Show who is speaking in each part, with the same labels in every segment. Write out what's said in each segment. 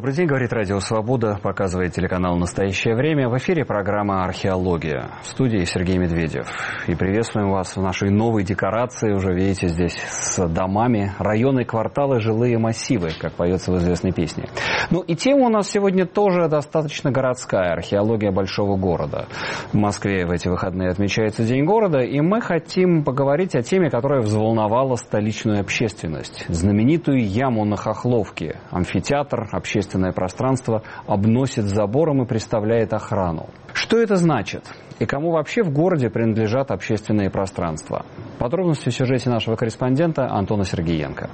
Speaker 1: Добрый день, говорит Радио Свобода, показывает телеканал «Настоящее время». В эфире программа «Археология». В студии Сергей Медведев. И приветствуем вас в нашей новой декорации. Уже видите, здесь с домами, районы, кварталы, жилые массивы, как поется в известной песне. Ну и тема у нас сегодня тоже достаточно городская. Археология большого города. В Москве в эти выходные отмечается День города. И мы хотим поговорить о теме, которая взволновала столичную общественность. Знаменитую яму на Хохловке. Амфитеатр, общественное пространство обносит забором и представляет охрану. Что это значит? И кому вообще в городе принадлежат общественные пространства? Подробности в сюжете нашего корреспондента Антона Сергеенко.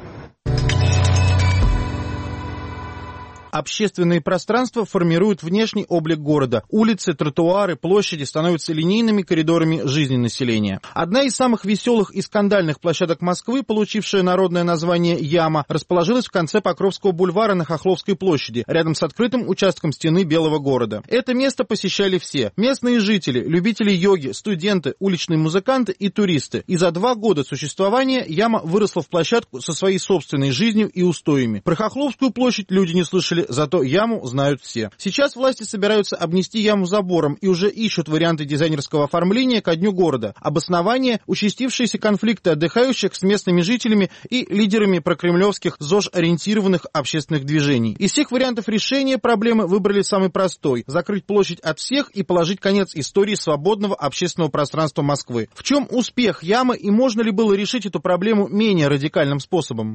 Speaker 2: Общественные пространства формируют внешний облик города. Улицы, тротуары, площади становятся линейными коридорами жизни населения. Одна из самых веселых и скандальных площадок Москвы, получившая народное название «Яма», расположилась в конце Покровского бульвара на Хохловской площади, рядом с открытым участком стены Белого города. Это место посещали все. Местные жители, любители йоги, студенты, уличные музыканты и туристы. И за 2 года существования Яма выросла в площадку со своей собственной жизнью и устоями. Про Хохловскую площадь люди не слышали, зато Яму знают все. Сейчас власти собираются обнести Яму забором и уже ищут варианты дизайнерского оформления ко дню города. Обоснование – участившиеся конфликты отдыхающих с местными жителями и лидерами прокремлевских ЗОЖ-ориентированных общественных движений. Из всех вариантов решения проблемы выбрали самый простой – закрыть площадь от всех и положить конец истории свободного общественного пространства Москвы. В чем успех Ямы и можно ли было решить эту проблему менее радикальным способом?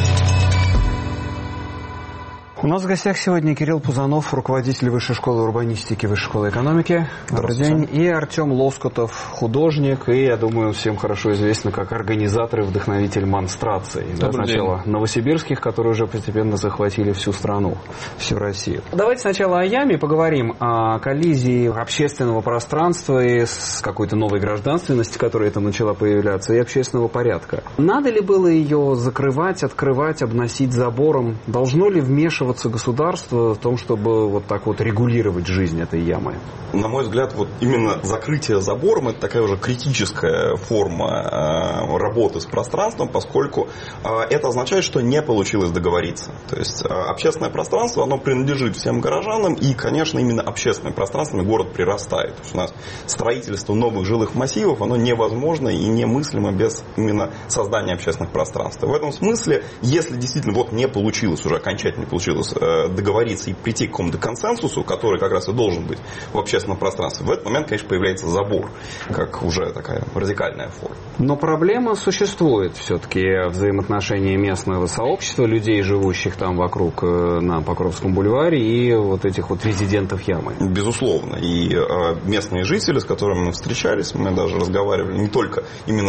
Speaker 1: У нас в гостях сегодня Кирилл Пузанов, руководитель Высшей школы урбанистики, Высшей школы экономики. Добрый день. И Артем Лоскутов, художник, и, я думаю, всем хорошо известно как организатор и вдохновитель монстраций. Да, сначала новосибирских, которые уже постепенно захватили всю страну, всю Россию. Давайте сначала о Яме поговорим, о коллизии общественного пространства и с какой-то новой гражданственности, которая там начала появляться, и общественного порядка. Надо ли было ее закрывать, открывать, обносить забором? Должно ли вмешиваться государство в том, чтобы вот так вот регулировать жизнь этой ямы?
Speaker 3: На мой взгляд, вот именно закрытие забором – это такая уже критическая форма работы с пространством, поскольку это означает, что не получилось договориться. То есть общественное пространство, оно принадлежит всем горожанам, и, конечно, именно общественными пространствами город прирастает. То есть у нас строительство новых жилых массивов, оно невозможно и немыслимо без именно создания общественных пространств. В этом смысле, если действительно вот не получилось, уже окончательно не получилось договориться и прийти к какому-то консенсусу, который как раз и должен быть в общественном пространстве, в этот момент, конечно, появляется забор, как уже такая радикальная форма.
Speaker 1: Но проблема существует все-таки взаимоотношения местного сообщества, людей, живущих там вокруг на Покровском бульваре, и вот этих вот резидентов Ямы.
Speaker 3: Безусловно. И местные жители, с которыми мы встречались, мы даже разговаривали не только именно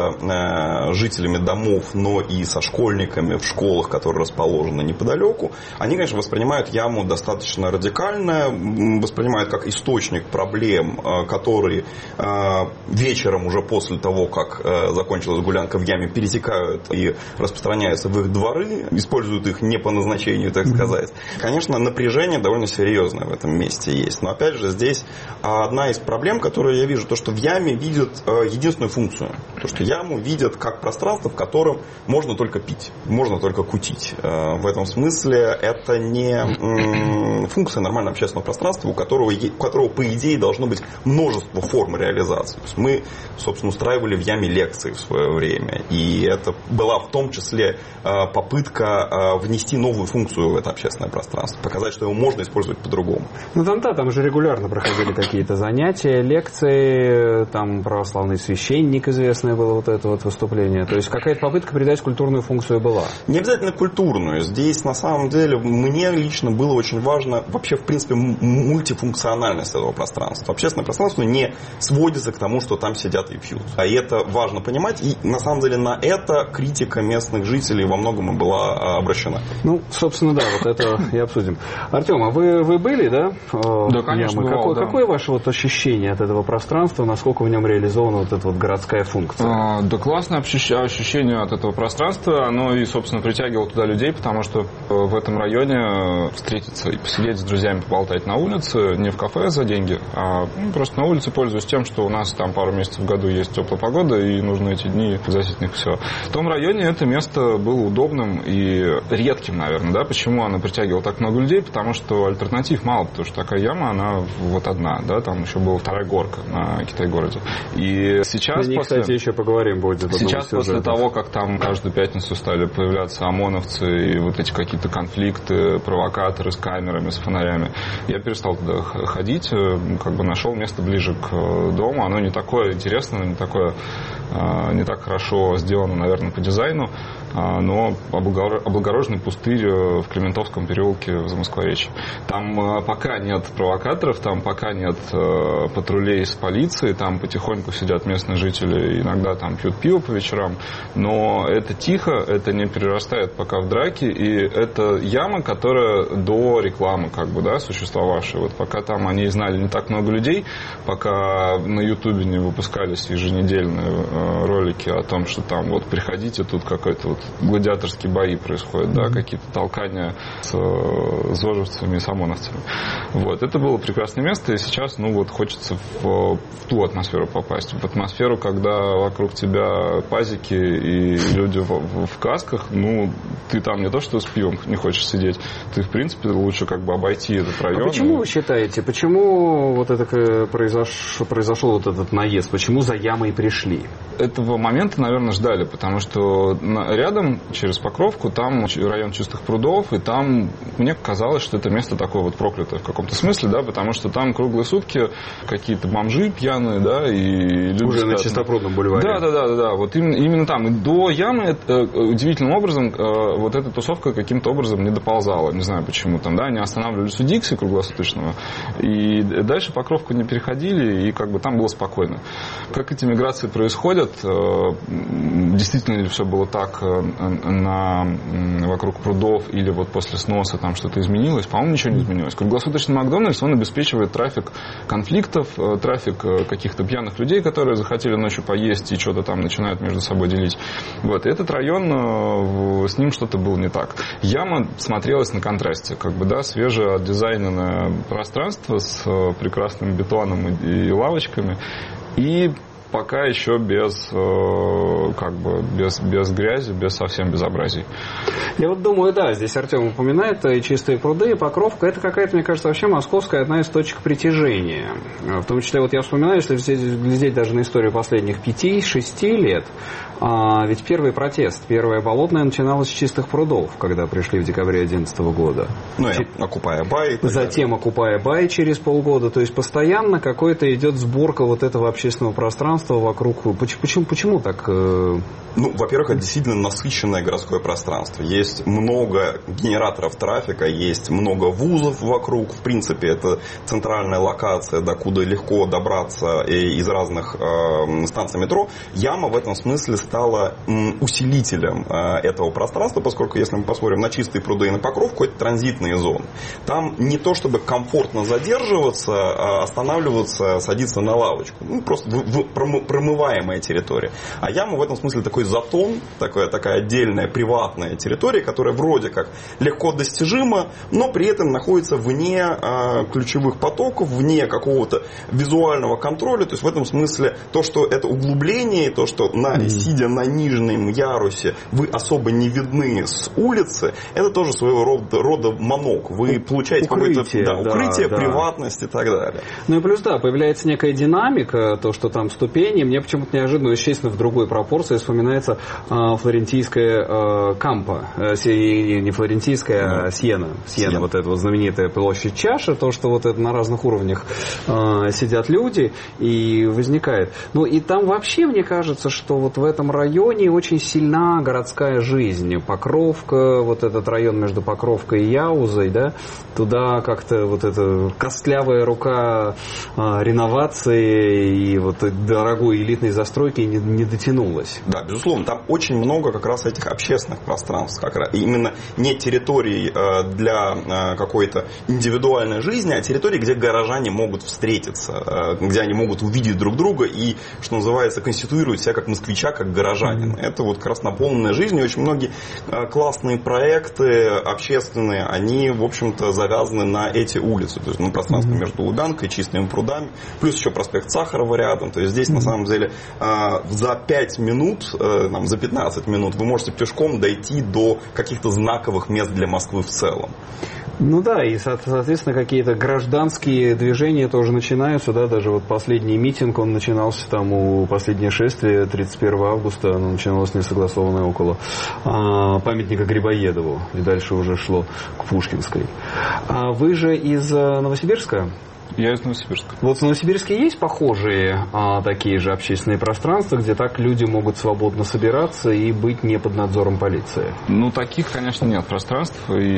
Speaker 3: с жителями домов, но и со школьниками в школах, которые расположены неподалеку. Они, конечно, воспринимают Яму достаточно радикально, воспринимают как источник проблем, которые вечером уже после того, как закончилась гулянка в Яме, перетекают и распространяются в их дворы, используют их не по назначению, так сказать. Конечно, напряжение довольно серьезное в этом месте есть. Но, опять же, здесь одна из проблем, которую я вижу, то, что в Яме видят единственную функцию. То, что Яму видят как пространство, в котором можно только пить, можно только кутить. В этом смысле это не функция нормального общественного пространства, у которого, по идее, должно быть множество форм реализации. То есть мы, собственно, устраивали в Яме лекции в свое время. И это была в том числе попытка внести новую функцию в это общественное пространство. Показать, что его можно использовать по-другому.
Speaker 1: Ну там же регулярно проходили какие-то занятия, лекции, там православный священник, известное было вот это вот выступление. То есть какая-то попытка придать культурную функцию была.
Speaker 3: Не обязательно культурную. Здесь, на самом деле, мне лично было очень важно вообще, в принципе, мультифункциональность этого пространства. Общественное пространство не сводится к тому, что там сидят и пьют. А это важно понимать. И, на самом деле, на это критика местных жителей во многом и была обращена.
Speaker 1: Ну, собственно, да, вот это и обсудим. Артем, а вы были, да?
Speaker 4: Да, конечно.
Speaker 1: Какое ваше вот ощущение от этого пространства? Насколько в нем реализована вот эта вот городская функция?
Speaker 2: пространство?
Speaker 4: Да, классное ощущение от этого пространства. Оно и, собственно, притягивало туда людей, потому что в этом районе встретиться и посидеть с друзьями, поболтать на улице, не в кафе за деньги, а просто на улице, пользуясь тем, что у нас там пару месяцев в году есть теплая погода, и нужно эти дни засесть в них все. В том районе это место было удобным и редким, наверное, да. Почему оно притягивало так много людей? Потому что альтернатив мало, потому что такая яма, она вот одна, да, там еще была вторая горка на Китай-городе. И сейчас
Speaker 1: кстати, еще поговорим будет.
Speaker 4: Сейчас после того, как там каждую пятницу стали появляться ОМОНовцы и вот эти какие-то конфликты, провокаторы с камерами, с фонарями, я перестал туда ходить, как бы нашел место ближе к дому. Оно не такое интересное, не так хорошо сделано, наверное, по дизайну, но облагороженный пустырь в Клементовском переулке в Замоскворечье. Там пока нет провокаторов, там пока нет патрулей с полицией, там потихоньку сидят местные жители, иногда там пьют пиво по вечерам, но это тихо, это не перерастает пока в драки, и это яма, которая до рекламы, как бы, да, существовавшая. Вот пока там о ней знали не так много людей, пока на Ютубе не выпускались еженедельные ролики о том, что там вот приходите, тут какой-то вот гладиаторские бои происходят, да, какие-то толкания с зожевцами и с ОМОНовцами. Вот. Это было прекрасное место, и сейчас, ну вот, хочется в ту атмосферу попасть. В атмосферу, когда вокруг тебя пазики и люди в касках, ну, ты там не то, что с пивом не хочешь сидеть, ты, в принципе, лучше как бы обойти этот район.
Speaker 1: А почему вы считаете, почему вот это произошел вот этот наезд, почему за ямой пришли?
Speaker 4: Этого момента, наверное, ждали, потому что рядом, через Покровку, там район Чистых прудов, и там мне казалось, что это место такое вот проклятое в каком-то смысле, да, потому что там круглые сутки какие-то бомжи пьяные, да, и люди...
Speaker 1: Уже на Чистопрудном бульваре.
Speaker 4: Да, вот именно там. И до ямы удивительным образом вот эта тусовка каким-то образом не доползала, не знаю почему там, да, они останавливались у Дикси круглосуточного, и дальше Покровку не переходили, и как бы там было спокойно. Как эти миграции происходят, действительно ли все было так вокруг прудов, или вот после сноса там что-то изменилось? По-моему, ничего не изменилось. Круглосуточный Макдональдс, он обеспечивает трафик конфликтов, трафик каких-то пьяных людей, которые захотели ночью поесть и что-то там начинают между собой делить. Вот. И этот район, с ним что-то было не так. Яма смотрелась на контрасте, как бы, да, свежее отдизайненное пространство с прекрасным бетоном и лавочками, и пока еще без грязи, без совсем безобразий.
Speaker 1: Я вот думаю, да, здесь Артем упоминает и Чистые пруды, и Покровка. Это какая-то, мне кажется, вообще московская одна из точек притяжения. В том числе, вот я вспоминаю, если глядеть даже на историю последних 5-6 лет, ведь первый протест, первая Болотная начиналась с Чистых прудов, когда пришли в декабре 2011 года.
Speaker 3: Ну, и Окупая Бай.
Speaker 1: Затем Окупая Бай через полгода. То есть постоянно какой-то идет сборка вот этого общественного пространства вокруг. Почему так?
Speaker 3: Ну, во-первых, это действительно насыщенное городское пространство. Есть много генераторов трафика, есть много вузов вокруг. В принципе, это центральная локация, докуда легко добраться из разных станций метро. Яма в этом смысле стала усилителем этого пространства, поскольку, если мы посмотрим на Чистые пруды и на Покровку, это транзитные зоны. Там не то, чтобы комфортно задерживаться, останавливаться, садиться на лавочку. Ну, просто промываемая территория. А яма в этом смысле такой затон, такая отдельная приватная территория, которая вроде как легко достижима, но при этом находится вне ключевых потоков, вне какого-то визуального контроля. То есть в этом смысле то, что это углубление, то, что сидя на нижнем ярусе вы особо не видны с улицы, это тоже своего рода манок. Вы получаете какое-то укрытие, приватность и так далее.
Speaker 1: Ну и плюс, да, появляется некая динамика, то, что там ступени. Мне почему-то неожиданно, естественно, в другой пропорции вспоминается флорентийская Кампа. Не флорентийская, а Сиена. Вот эта вот знаменитая площадь чаши. То, что вот это на разных уровнях сидят люди и возникает. Ну и там вообще, мне кажется, что вот в этом районе очень сильна городская жизнь. Покровка, вот этот район между Покровкой и Яузой, да, туда как-то вот эта костлявая рука реновации и вот дорогой элитной застройки не дотянулось.
Speaker 3: Да, безусловно, там очень много как раз этих общественных пространств, как раз именно не территорий для какой-то индивидуальной жизни, а территорий, где горожане могут встретиться, где они могут увидеть друг друга и, что называется, конституировать себя как москвича, как горожанина. Это вот как раз наполненная жизнь, и очень многие классные проекты общественные, они, в общем-то, завязаны на эти улицы, то есть на пространство между Лубянкой и Чистыми прудами, плюс еще проспект Сахарова рядом. То есть здесь на самом деле за 5 минут, за 15 минут вы можете пешком дойти до каких-то знаковых мест для Москвы в целом.
Speaker 1: Ну да, и, соответственно, какие-то гражданские движения тоже начинаются, да, даже вот последний митинг, он начинался там у последнее шествие 31 августа, оно начиналось несогласованное около памятника Грибоедову, и дальше уже шло к Пушкинской. А вы же из Новосибирска?
Speaker 4: Я из Новосибирска.
Speaker 1: Вот в Новосибирске есть похожие такие же общественные пространства, где так люди могут свободно собираться и быть не под надзором полиции?
Speaker 4: Ну, таких, конечно, нет пространств.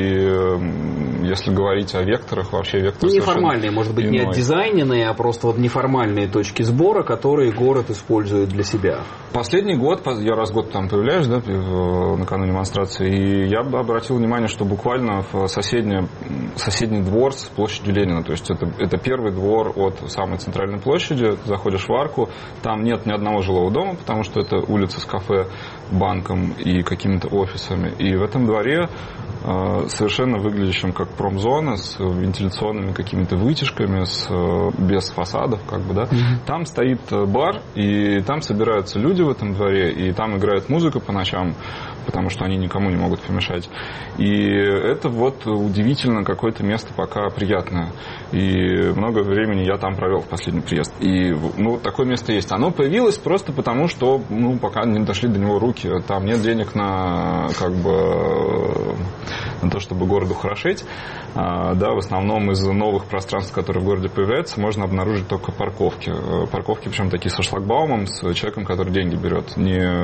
Speaker 4: И если говорить о векторах, вообще вектор
Speaker 1: неформальные, может быть,
Speaker 4: иной.
Speaker 1: не отдизайненные, а просто вот неформальные точки сбора, которые город использует для себя.
Speaker 4: Последний год, я раз в год там появляюсь, да, накануне демонстрации, и я обратил внимание, что буквально в соседний двор с площадью Ленина, то есть это первый двор от самой центральной площади, ты заходишь в арку, там нет ни одного жилого дома, потому что это улица с кафе, банком и какими-то офисами. И в этом дворе, совершенно выглядящим как промзона, с вентиляционными какими-то вытяжками, без фасадов, как бы, да, там стоит бар, и там собираются люди в этом дворе, и там играет музыка по ночам, потому что они никому не могут помешать. И это вот удивительно какое-то место пока приятное. И много времени я там провел в последний приезд. И, ну, такое место есть. Оно появилось просто потому, что, ну, пока не дошли до него руки. Там нет денег на, как бы, на то, чтобы город ухорошить. Да, в основном из новых пространств, которые в городе появляются, можно обнаружить только парковки. Парковки, причем такие со шлагбаумом, с человеком, который деньги берет.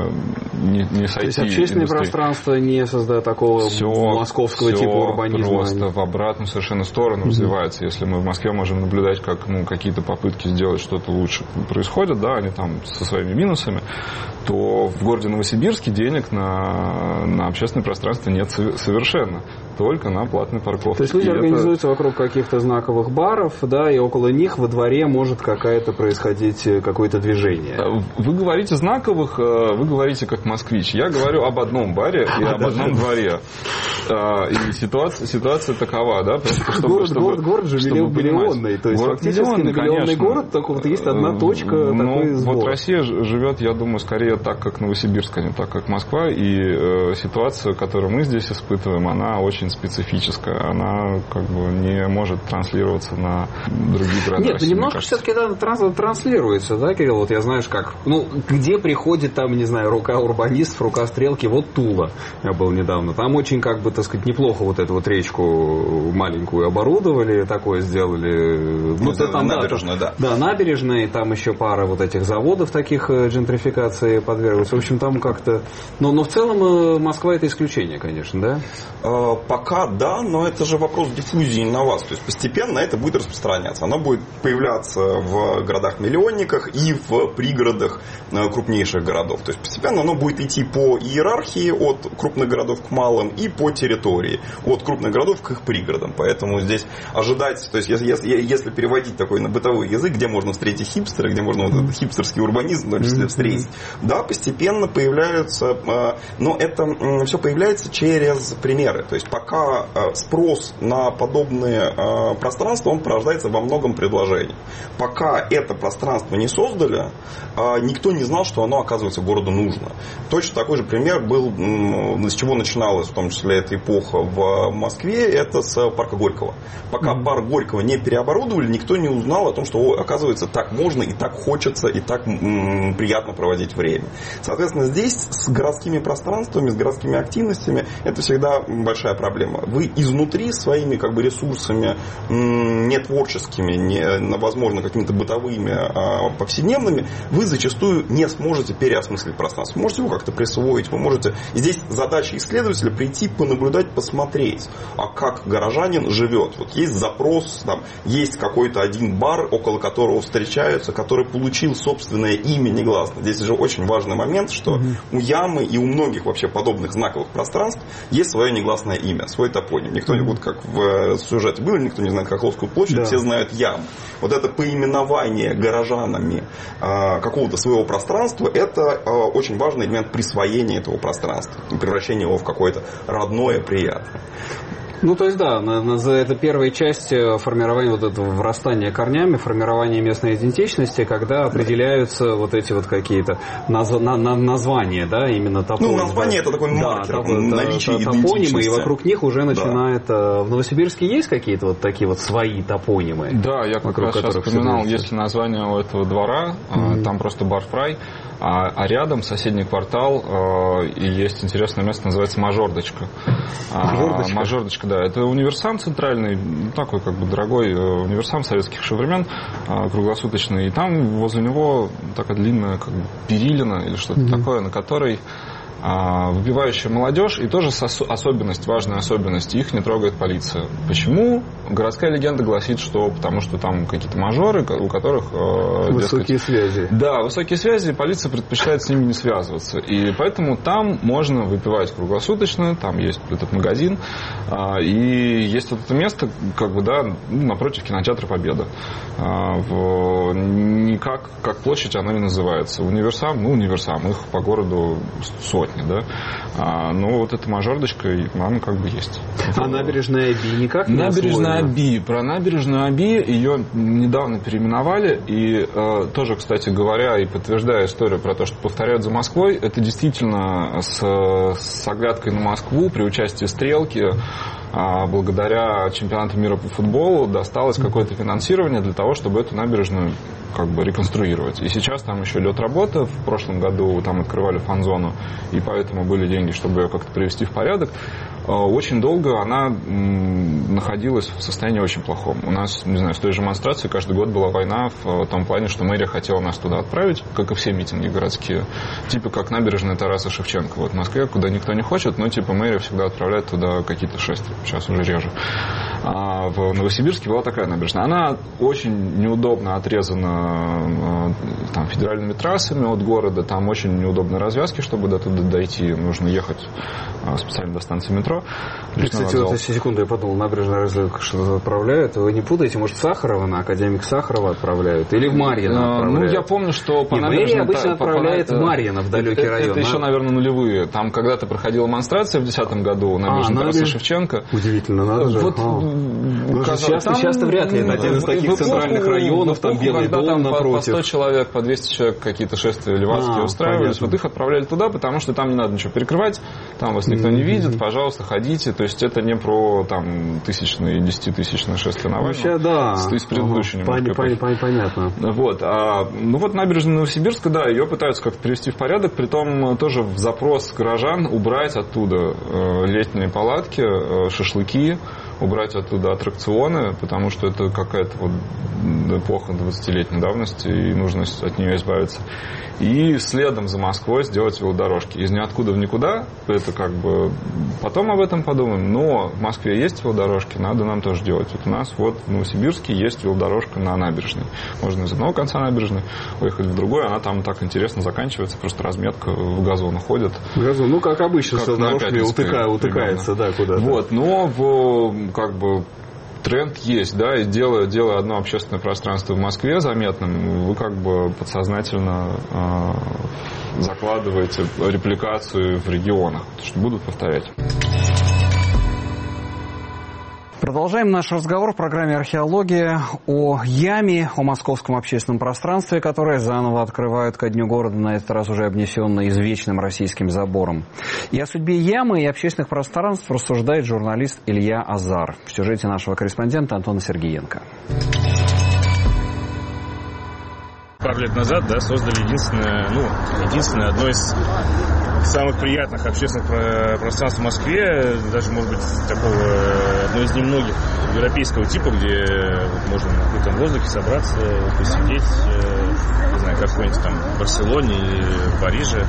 Speaker 4: Не с IT.
Speaker 1: То есть общественное пространство не создает такого московского типа урбанизма?
Speaker 4: Просто в обратную совершенно сторону развивается. Если мы в Москве можем наблюдать, как, ну, какие-то попытки сделать что-то лучше происходят, да, они там со своими минусами, то в городе Новосибирске денег на общественное пространство нет совершенно. Только на платной парковке.
Speaker 1: То есть люди организуются вокруг каких-то знаковых баров, да, и около них во дворе может какое-то движение.
Speaker 4: Вы говорите знаковых, вы говорите как москвич. Я говорю об одном баре и об одном дворе. И ситуация такова, да?
Speaker 1: Город же миллионный. То есть фактически миллионный город, только вот есть одна точка такой сбора.
Speaker 4: Вот Россия живет, я думаю, скорее так, как Новосибирск, а не так, как Москва. И ситуация, которую мы здесь испытываем, она очень специфическая. Она как бы не может транслироваться на другие города.
Speaker 1: Нет,
Speaker 4: России,
Speaker 1: немножко все-таки транслируется, да, Кирилл? Вот я знаешь как. Ну, где приходит там, не знаю, рука урбанистов, рука стрелки, вот Тула. Я был недавно. Там очень, как бы, так сказать, неплохо вот эту вот речку маленькую оборудовали, такое сделали.
Speaker 3: Ну, там набережная, да.
Speaker 1: Да, набережная, и там еще пара вот этих заводов таких джентрификации подвергаются. В общем, там как-то... Но в целом Москва это исключение, конечно, да?
Speaker 3: Пока да, но это же вопрос диффузии на вас. То есть постепенно это будет распространяться. Оно будет появляться в городах-миллионниках и в пригородах крупнейших городов. То есть постепенно оно будет идти по иерархии от крупных городов к малым и по территории от крупных городов к их пригородам. Поэтому здесь ожидать, то есть если переводить такой на бытовой язык, где можно встретить хипстера, где можно вот этот хипстерский урбанизм в том числе встретить, да, постепенно появляются, но это все появляется через примеры. То есть пока спрос на подобные пространства, он порождается во многом предложений. Пока это пространство не создали, никто не знал, что оно, оказывается, городу нужно. Точно такой же пример был, с чего начиналась в том числе эта эпоха в Москве, это с парка Горького. Пока парк Горького не переоборудовали, никто не узнал о том, что, оказывается, так можно и так хочется, и так приятно проводить время. Соответственно, здесь с городскими пространствами, с городскими активностями это всегда большая большая проблема. Вы изнутри своими как бы ресурсами не творческими, не, возможно, какими-то бытовыми, повседневными, вы зачастую не сможете переосмыслить пространство. Вы можете его как-то присвоить, вы можете... И здесь задача исследователя прийти, понаблюдать, посмотреть, а как горожанин живет. Вот есть запрос, там, есть какой-то один бар, около которого встречаются, который получил собственное имя негласно. Здесь же очень важный момент, что у ямы и у многих вообще подобных знаковых пространств есть свое негласное имя, свой топоним. Никто не будет, как в сюжете было, никто не знает Хохловскую площадь, все знают яму. Вот это поименование горожанами какого-то своего пространства, это очень важный элемент присвоения этого пространства, превращения его в какое-то родное, приятное.
Speaker 1: Ну, то есть, да, это первая часть формирования вот этого врастания корнями, формирования местной идентичности, когда определяются вот эти вот какие-то названия, да, именно топонимы.
Speaker 3: Ну, название это такой маркер наличия идентичности.
Speaker 1: И вокруг них уже начинает... В Новосибирске есть какие-то вот такие вот свои топонимы?
Speaker 4: Да, я как раз сейчас вспоминал, есть название у этого двора, там просто бар-фрай, а рядом соседний квартал, и есть интересное место, называется Мажордочка. Мажордочка, да. Это универсам центральный, такой как бы дорогой универсам советских еще времен, круглосуточный. И там возле него такая длинная как бы перилина или что-то такое, на которой выпивающая молодежь, и тоже особенность, важная особенность, их не трогает полиция. Почему? Городская легенда гласит, что потому что там какие-то мажоры, у которых...
Speaker 1: высокие связи.
Speaker 4: Да, высокие связи, полиция предпочитает с ними не связываться. И поэтому там можно выпивать круглосуточно, там есть этот магазин, и есть вот это место, как бы, да, напротив кинотеатра «Победа». Никак, как площадь она не называется. Универсам, универсам, их по городу сотни. Да? Но вот эта Мажордочка, она как бы есть.
Speaker 1: А набережная Оби никак не
Speaker 4: Набережная Оби. Про набережную Оби ее недавно переименовали. И тоже, кстати говоря, и подтверждая историю про то, что повторяют за Москвой, это действительно с оглядкой на Москву при участии «Стрелки», благодаря чемпионату мира по футболу досталось какое-то финансирование для того, чтобы эту набережную как бы реконструировать. И сейчас там еще идет работа. В прошлом году там открывали фан-зону, и поэтому были деньги, чтобы ее как-то привести в порядок. Очень долго она находилась в состоянии очень плохом. У нас, не знаю, с той же демонстрацией каждый год была война в том плане, что мэрия хотела нас туда отправить, как и все митинги городские. Типа как набережная Тараса Шевченко. Вот в Москве, куда никто не хочет, но типа мэрия всегда отправляет туда какие-то шествия. Сейчас уже реже. А в Новосибирске была такая набережная. Она очень неудобно отрезана там, федеральными трассами от города. Там очень неудобные развязки, чтобы до туда дойти. Нужно ехать специально до станции метро.
Speaker 1: Кстати, вот секунду, я подумал, набережная развязка что-то отправляют. Вы не путаете, может, Сахарова на Академик Сахарова отправляют? Или в Марьино отправляют?
Speaker 4: Ну, я помню, что по
Speaker 1: набережной... Мэрия обычно отправляет в Марьино, в далекий район.
Speaker 4: Это еще, наверное, нулевые. Там когда-то проходила демонстрация в 2010 году на набережной Тараса Шевченко.
Speaker 1: Удивительно, надо же. Вот, часто вряд ли. Это один из таких центральных районов, там Белый дом напротив.
Speaker 4: По 100 человек, по 200 человек какие-то шествия левацкие устраивались. Вот их отправляли туда, потому что там не надо ничего перекрывать, там вас никто не видит, пожалуйста, ходите. То есть это не про там тысячные, 10-тысячные шествия Навального.
Speaker 1: Вообще, да.
Speaker 4: Из предыдущей немножко.
Speaker 1: Понятно.
Speaker 4: Вот. Ну вот набережная Новосибирска, да, ее пытаются как-то привести в порядок, притом тоже в запрос горожан убрать оттуда летние палатки, шашлыки, убрать оттуда аттракционы, потому что это какая-то вот эпоха 20-летней давности, и нужно от нее избавиться. И следом за Москвой сделать велодорожки. Из ниоткуда в никуда, это как бы потом об этом подумаем, но в Москве есть велодорожки, надо нам тоже делать. Вот у нас вот в Новосибирске есть велодорожка на набережной. Можно из одного конца набережной уехать в другой, она там так интересно заканчивается, просто разметка в газон уходит.
Speaker 1: Газон, ну как обычно, как с дорожками утыкается, да, куда-то.
Speaker 4: Вот, но как бы тренд есть, да, и делая одно общественное пространство в Москве заметным, вы как бы подсознательно закладываете репликацию в регионах, потому что будут повторять.
Speaker 1: Продолжаем наш разговор в программе «Археология» о яме, о московском общественном пространстве, которое заново открывают ко Дню города, на этот раз уже обнесенное извечным российским забором. И о судьбе ямы и общественных пространств рассуждает журналист Илья Азар в сюжете нашего корреспондента Антона Сергеенко.
Speaker 5: Пару лет назад, да, создали единственное, одно из самых приятных общественных пространств в Москве, даже, может быть, одно из немногих европейского типа, где можно на открытом воздухе собраться, посидеть, не знаю, как в там Барселоне или в Париже.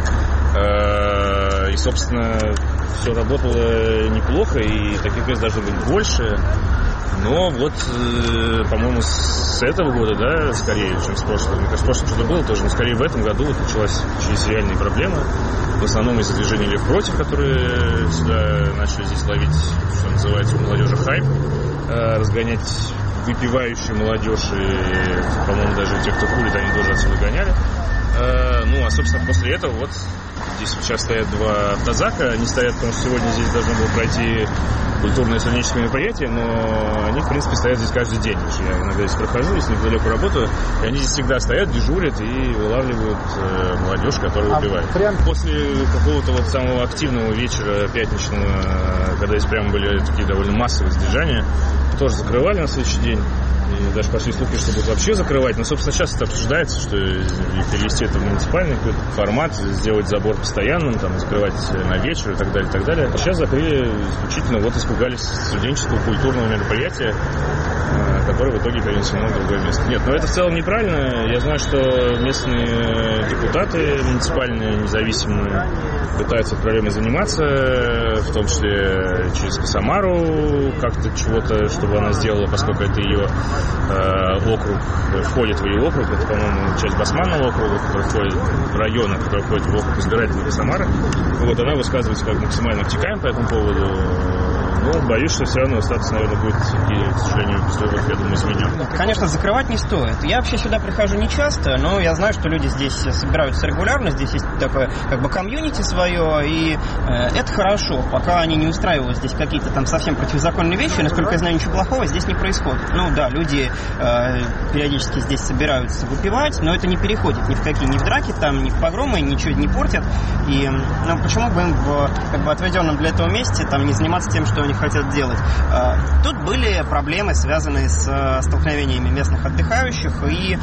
Speaker 5: И, собственно, все работало неплохо, и таких мест должно быть больше. Но вот, по-моему, с этого года, да, скорее, чем с прошлого. Мне кажется, в прошлом что-то было тоже, но скорее в этом году вот началась реальные проблемы. В основном из-за движения «Лев против», которые сюда начали здесь ловить, что называется, у молодежи хайп, разгонять выпивающую молодежь, и, по-моему, даже те, кто курит, они тоже отсюда гоняли. А, собственно, после этого вот здесь сейчас стоят два автозака. Они стоят, потому что сегодня здесь должно было пройти культурно-историческое мероприятие, но они, в принципе, стоят здесь каждый день. Я иногда здесь прохожу, если неподалеку работаю, и они здесь всегда стоят, дежурят и вылавливают молодежь, которая выпивает. После какого-то вот самого активного вечера пятничного, когда здесь прямо были такие довольно массовые задержания, тоже закрывали на следующий день. И даже пошли слухи, что будут вообще закрывать. Но, собственно, сейчас это обсуждается, что перевести это в муниципальный какой-то формат, сделать забор постоянным, там, закрывать на вечер и так далее, и так далее. А сейчас закрыли исключительно, вот испугались студенческого культурного мероприятия, которое в итоге перенесено в другое место. Нет, но это в целом неправильно. Я знаю, что местные депутаты муниципальные, независимые, пытаются этой проблемой заниматься, в том числе через Косомару как-то чего-то, чтобы она сделала, поскольку это ее округ, входит в ее округ, это, по-моему, часть Басманного округа, который входит в район, который входит в округ избирательного Косомары. Вот она высказывается как максимально обтекаем по этому поводу. Но боюсь, что все равно статус, наверное, будет, к сожалению, я думаю, изменен.
Speaker 6: Конечно, закрывать не стоит. Я вообще сюда прихожу не часто, но я знаю, что люди здесь собираются регулярно, здесь есть такое как бы комьюнити свое, и это хорошо, пока они не устраивают здесь какие-то там совсем противозаконные вещи. Насколько я знаю, ничего плохого здесь не происходит. Ну да, люди периодически здесь собираются выпивать, но это не переходит ни в какие, ни в драки, там, ни в погромы, ничего не портят. И почему бы им в как бы отведенном для этого месте там не заниматься тем, что они хотят делать? Тут были проблемы, связанные с столкновениями местных отдыхающих и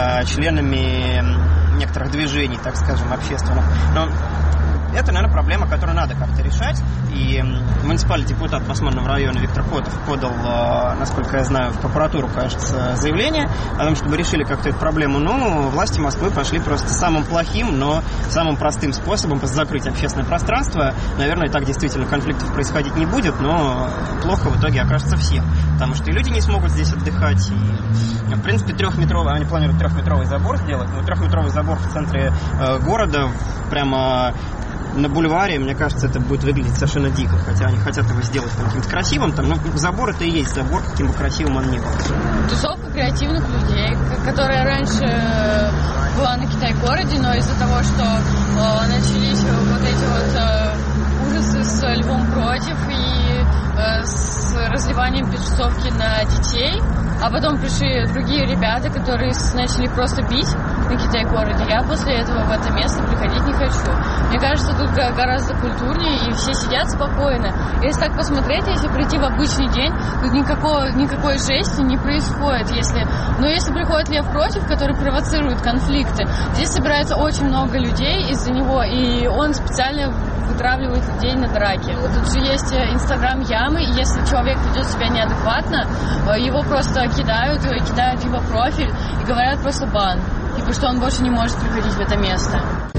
Speaker 6: членами некоторых движений, так скажем, общественных. Но это, наверное, проблема, которую надо как-то решать. И муниципальный депутат Басманного района Виктор Котов подал, насколько я знаю, в прокуратуру, кажется, заявление о том, чтобы решили как-то эту проблему. Но власти Москвы пошли просто самым плохим, но самым простым способом закрыть общественное пространство. Наверное, так действительно конфликтов происходить не будет, но плохо в итоге окажется всем. Потому что и люди не смогут здесь отдыхать. И, в принципе, они планируют 3-метровый забор сделать. Но 3-метровый забор в центре города, прямо на бульваре, мне кажется, это будет выглядеть совершенно дико, хотя они хотят его сделать каким-то красивым, там, забор это и есть забор, каким бы красивым он ни был.
Speaker 7: Тусовка креативных людей, которая раньше была на Китай-городе, но из-за того, что начались вот эти вот ужасы с Львом против и с разливанием тусовки на детей, а потом пришли другие ребята, которые начали просто бить на Китай-городе. Я после этого в это место приходить не хочу. Мне кажется, тут гораздо культурнее, и все сидят спокойно. Если так посмотреть, если прийти в обычный день, тут никакой жести не происходит. Но если приходит Лев против, который провоцирует конфликты, здесь собирается очень много людей из-за него, и он специально вытравливает людей на драки. Тут же есть инстаграм-ямы, и если человек ведет себя неадекватно, его просто кидают в его профиль и говорят просто бан. Типа, что он больше не может приходить в это место.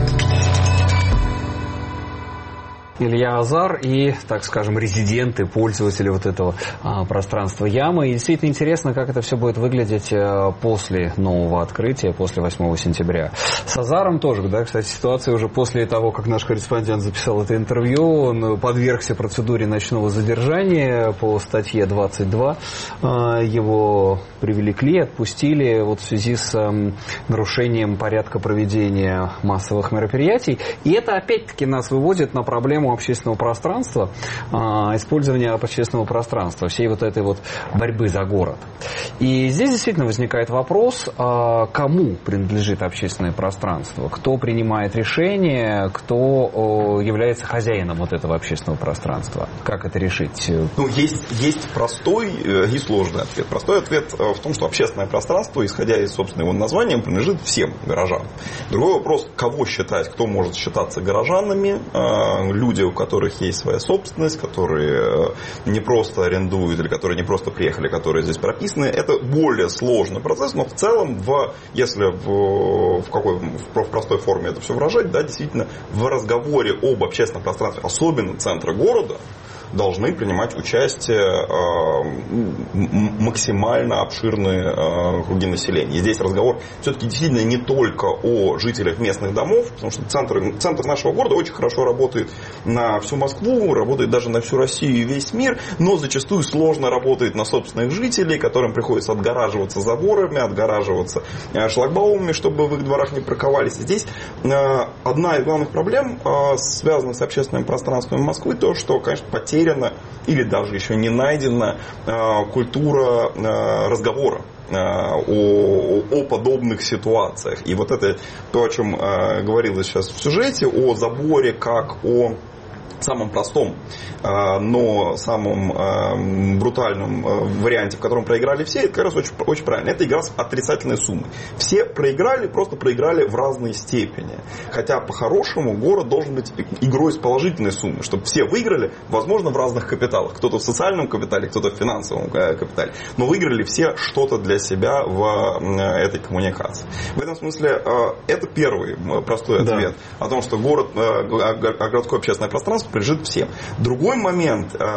Speaker 1: Илья Азар и, так скажем, резиденты, пользователи вот этого пространства Ямы. И действительно интересно, как это все будет выглядеть после нового открытия, после 8 сентября. С Азаром тоже, да, кстати, ситуация уже после того, как наш корреспондент записал это интервью, он подвергся процедуре ночного задержания по статье 22. Его привлекли, отпустили вот в связи с нарушением порядка проведения массовых мероприятий. И это опять-таки нас выводит на проблему тему общественного пространства, использования общественного пространства, всей вот этой вот борьбы за город. И здесь действительно возникает вопрос, кому принадлежит общественное пространство, кто принимает решения, кто является хозяином вот этого общественного пространства. Как это решить?
Speaker 3: Ну, есть простой и сложный ответ. Простой ответ в том, что общественное пространство, исходя из собственного названия, принадлежит всем горожанам. Другой вопрос, кого считать, кто может считаться горожанами. Люди, у которых есть своя собственность, которые не просто арендуют или которые не просто приехали, которые здесь прописаны. Это более сложный процесс, но в целом, если в простой форме это все выражать, да, действительно, в разговоре об общественном пространстве, особенно центра города, должны принимать участие максимально обширные круги населения. И здесь разговор все-таки действительно не только о жителях местных домов, потому что центр нашего города очень хорошо работает на всю Москву, работает даже на всю Россию и весь мир, но зачастую сложно работает на собственных жителей, которым приходится отгораживаться заборами, отгораживаться шлагбаумами, чтобы в их дворах не парковались. И здесь одна из главных проблем, связанных с общественным пространством Москвы, то, что, конечно, потеряна или даже еще не найдена культура разговора о подобных ситуациях. И вот это то, о чем говорилось сейчас в сюжете, о заборе как о самом простом, но самом брутальном варианте, в котором проиграли все, это как раз очень, очень правильно. Это игра с отрицательной суммой. Все проиграли, просто проиграли в разной степени. Хотя по-хорошему город должен быть игрой с положительной суммой, чтобы все выиграли, возможно, в разных капиталах. Кто-то в социальном капитале, кто-то в финансовом капитале. Но выиграли все что-то для себя в этой коммуникации. В этом смысле это первый простой ответ о том, что городское общественное пространство принадлежит всем. Другой момент –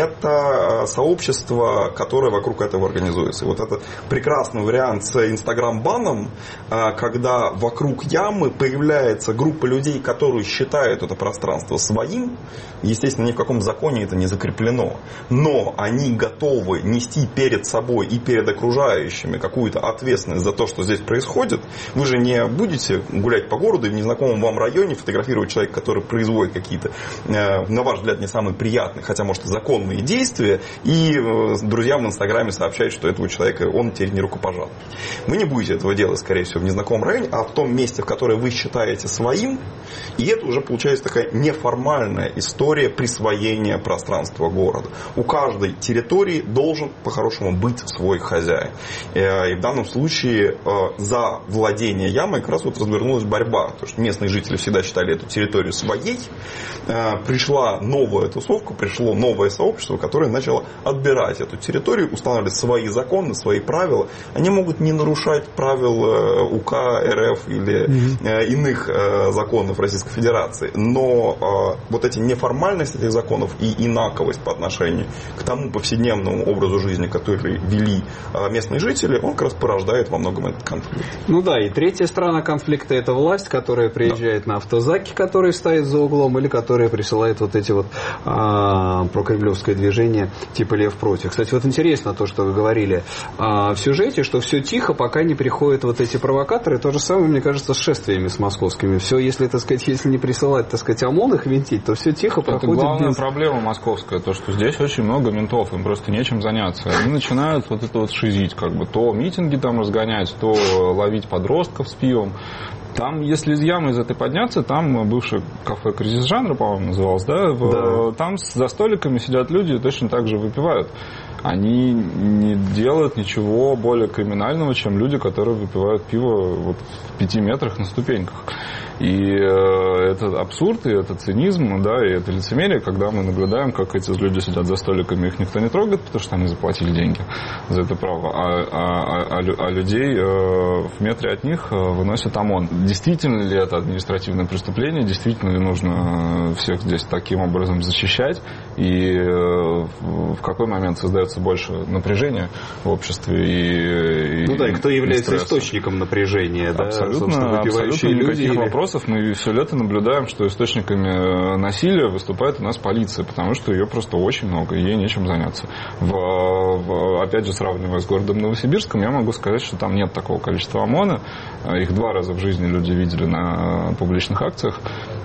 Speaker 3: это сообщество, которое вокруг этого организуется. И вот это прекрасный вариант с Инстаграм-баном, когда вокруг ямы появляется группа людей, которые считают это пространство своим. Естественно, ни в каком законе это не закреплено. Но они готовы нести перед собой и перед окружающими какую-то ответственность за то, что здесь происходит. Вы же не будете гулять по городу и в незнакомом вам районе фотографировать человека, который производит какие-то, на ваш взгляд, не самые приятные, хотя, может, и законные действия, и друзьям в Инстаграме сообщать, что этого человека он теперь не рукопожал. Вы не будете этого делать, скорее всего, в незнакомом районе, а в том месте, в которое вы считаете своим, и это уже получается такая неформальная история присвоения пространства города. У каждой территории должен, по-хорошему, быть свой хозяин. И в данном случае за владение ямой как раз вот развернулась борьба, потому что местные жители всегда считали эту территорию своей. Пришла новая тусовка, пришло новое сообщество, которое начало отбирать эту территорию, устанавливать свои законы, свои правила. Они могут не нарушать правил УК РФ или иных законов Российской Федерации, но вот эти неформальность этих законов и инаковость по отношению к тому повседневному образу жизни, который вели местные жители, он как раз порождает во многом этот конфликт.
Speaker 1: Ну да, и третья сторона конфликта – это власть, которая приезжает на автозаки, которые стоят за углом, или которые присылает вот эти вот прокремлевское движение типа «Лев против». Кстати, вот интересно то, что вы говорили в сюжете, что все тихо, пока не приходят вот эти провокаторы. То же самое, мне кажется, с шествиями с московскими. Все, если, так сказать, если не присылать, так сказать, ОМОН их винтить, то все тихо проходит.
Speaker 4: Это главная проблема московская, то, что здесь очень много ментов, им просто нечем заняться. Они начинают вот это вот шизить, как бы, то митинги там разгонять, то ловить подростков с пивом. Там, если из ямы из этой подняться, там бывшее кафе «Кризис жанра», по-моему, называлось, да?
Speaker 1: Да.
Speaker 4: Там за столиками сидят люди и точно так же выпивают. Они не делают ничего более криминального, чем люди, которые выпивают пиво вот в 5 метрах на ступеньках. И это абсурд, и это цинизм, да, и это лицемерие, когда мы наблюдаем, как эти люди сидят за столиками, их никто не трогает, потому что они заплатили деньги за это право, а людей в метре от них выносит ОМОН. Действительно ли это административное преступление, действительно ли нужно всех здесь таким образом защищать, и в какой момент создается больше напряжения в обществе и
Speaker 1: ну да, и кто является источником напряжения, да?
Speaker 4: Абсолютно никаких вопросов. вопросов мы все лето наблюдаем, что источниками насилия выступает у нас полиция, потому что ее просто очень много, и ей нечем заняться. Опять же, сравнивая с городом Новосибирском, я могу сказать, что там нет такого количества ОМОНа. Их 2 раза в жизни люди видели на публичных акциях.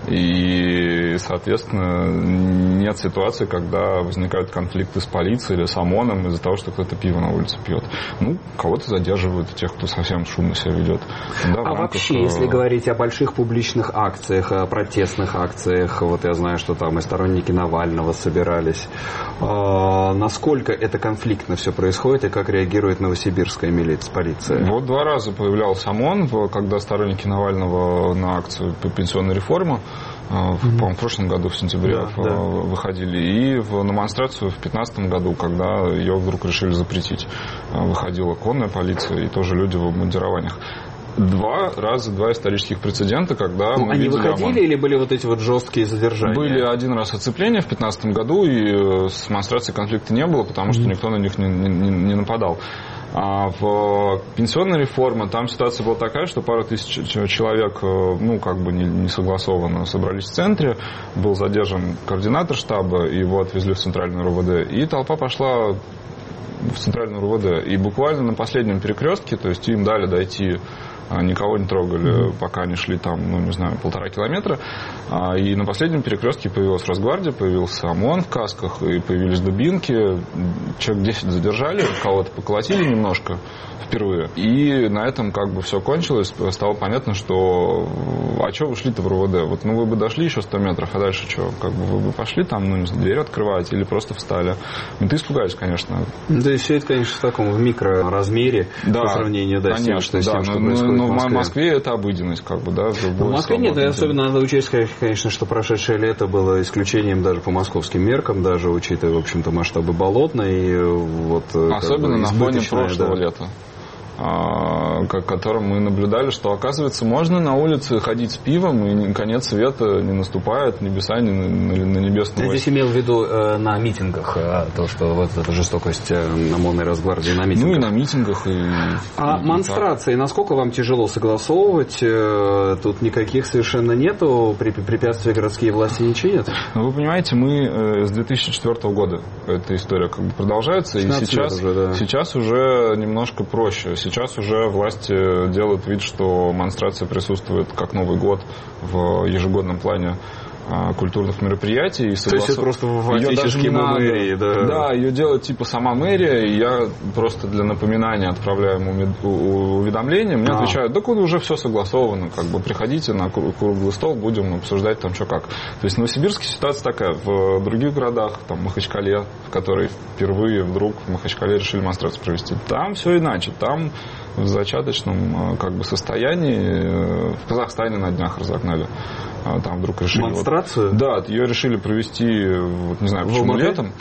Speaker 4: И, соответственно, нет ситуации, когда возникают конфликты с полицией или с ОМОНом из-за того, что кто-то пиво на улице пьет. Ну, кого-то задерживают, тех, кто совсем шумно себя ведет. Да,
Speaker 1: вообще, если говорить о больших публичных акциях, о протестных акциях, вот я знаю, что там и сторонники Навального собирались, насколько это конфликтно все происходит и как реагирует новосибирская полиция?
Speaker 4: Вот 2 раза появлялся ОМОН, когда сторонники Навального на акцию по пенсионной реформе, по-моему, в прошлом году, в сентябре, выходили. И на демонстрацию в 2015 году, когда ее вдруг решили запретить. Выходила конная полиция и тоже люди в обмундированиях. 2 исторических прецедента, когда мы
Speaker 1: они
Speaker 4: видели
Speaker 1: выходили
Speaker 4: ОМОН.
Speaker 1: Или были вот эти вот жесткие задержания?
Speaker 4: Были 1 раз оцепления в 2015 году, и с демонстрацией конфликта не было, потому что никто на них не нападал. А в пенсионной реформе там ситуация была такая, что пару тысяч человек, не согласованно собрались в центре, был задержан координатор штаба, его отвезли в центральную РУВД, и толпа пошла в центральную РУВД. И буквально на последнем перекрестке, то есть им дали дойти, никого не трогали, пока они шли там, 1,5 километра. И на последнем перекрестке появилась Росгвардия, появился ОМОН в касках, и появились дубинки. Человек 10 задержали, кого-то поколотили немножко впервые. И на этом все кончилось. Стало понятно, что а что вы шли-то в РУВД? Вы бы дошли еще 100 метров, а дальше что? Вы бы пошли там, дверь открывать или просто встали? Ты испугались, конечно.
Speaker 1: Да и все это, конечно, в таком в микроразмере по сравнению с тем, что происходит.
Speaker 4: Но в Москве это обыденность,
Speaker 1: В Москве нет, и особенно надо учесть, конечно, что прошедшее лето было исключением даже по московским меркам, даже учитывая, в общем-то, масштабы Болотной.
Speaker 4: Особенно на фоне прошлого лета, которым мы наблюдали, что, оказывается, можно на улице ходить с пивом, и конец света не наступает, небеса не на небесную.
Speaker 1: Я здесь имел в виду на митингах, то, что вот эта жестокость ОМОНа и Росгвардии на митингах.
Speaker 4: И на митингах.
Speaker 1: Монстрации, насколько вам тяжело согласовывать? Тут никаких совершенно нету, препятствий городские власти не чинят?
Speaker 4: Вы понимаете, мы с 2004 года эта история продолжается, и сейчас уже немножко проще. Сейчас уже власти делают вид, что монстрация присутствует как Новый год в ежегодном плане культурных мероприятий.
Speaker 1: То есть это просто фактически мэрии, да?
Speaker 4: Да, ее делает сама мэрия, и я просто для напоминания отправляю уведомления. Мне отвечают, да куда уже все согласовано, приходите на круглый стол, будем обсуждать там что как. То есть в Новосибирске ситуация такая. В других городах, в Махачкале, в которой впервые вдруг в Махачкале решили монстрацию провести, там все иначе. Там в зачаточном состоянии в Казахстане на днях разогнали. Там вдруг решили...
Speaker 1: Монстрацию?
Speaker 4: Да, ее решили провести, не знаю, почему летом.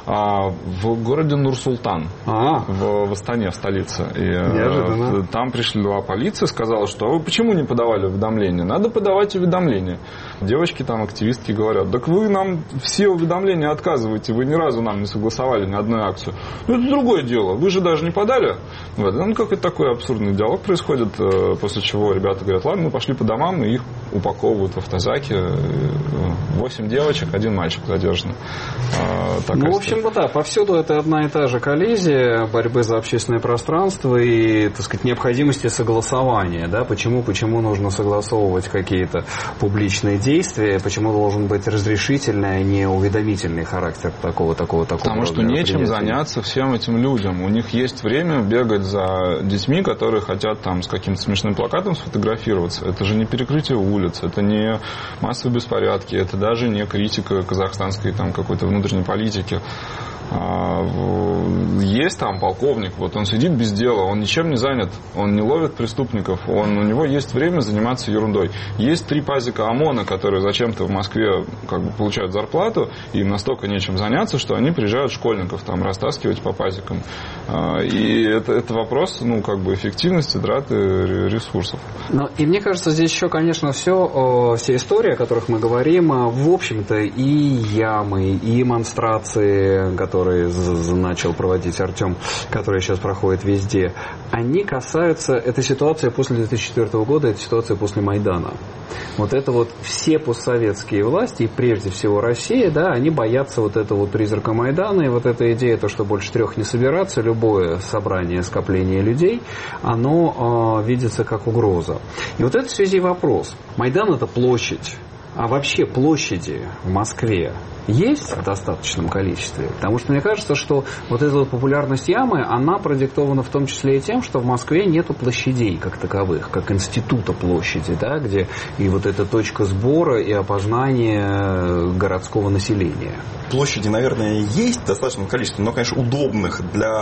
Speaker 4: В городе Нур-Султан, в Астане, в столице. И там пришли 2 полиции, сказала, что вы почему не подавали уведомления? Надо подавать уведомления. Девочки там, активистки говорят, так вы нам все уведомления отказываете, вы ни разу нам не согласовали ни одной акцию. Это другое дело, вы же даже не подали. Какой-то такой абсурдный диалог происходит, после чего ребята говорят, ладно, мы пошли по домам, и их упаковывают в автозаки. 8 девочек, 1 мальчик задержан.
Speaker 1: В общем, повсюду это одна и та же коллизия борьбы за общественное пространство и, необходимости согласования. Да? Почему нужно согласовывать какие-то публичные действия, почему должен быть разрешительный, а не уведомительный характер такого.
Speaker 4: Потому что нечем заняться всем этим людям. У них есть время бегать за детьми, которые хотят с каким-то смешным плакатом сфотографироваться. Это же не перекрытие улиц, это не массовые беспорядки, это даже не критика казахстанской какой-то внутренней политики. Есть там полковник, он сидит без дела, он ничем не занят, он не ловит преступников, у него есть время заниматься ерундой. Есть 3 пазика ОМОНа, которые зачем-то в Москве получают зарплату, и им настолько нечем заняться, что они приезжают школьников растаскивать по пазикам. И это вопрос, эффективности траты ресурсов.
Speaker 1: И мне кажется, здесь еще, конечно, все истории, о которых мы говорим, в общем-то, и ямы, и монстрации, которые которые начал проводить Артем, которые сейчас проходят везде, они касаются, это ситуация после 2004 года, это ситуация после Майдана. Вот это вот все постсоветские власти, и прежде всего Россия, да, они боятся вот этого вот призрака Майдана, и вот эта идея, то, что больше 3 не собираться, любое собрание, скопление людей, оно видится как угроза. И вот это в связи вопрос. Майдан — это площадь. А вообще площади в Москве есть в достаточном количестве? Потому что мне кажется, что вот эта вот популярность Ямы, она продиктована в том числе и тем, что в Москве нету площадей как таковых, как института площади, да, где и вот эта точка сбора и опознания городского населения.
Speaker 3: Площади, наверное, есть в достаточном количестве, но, конечно, удобных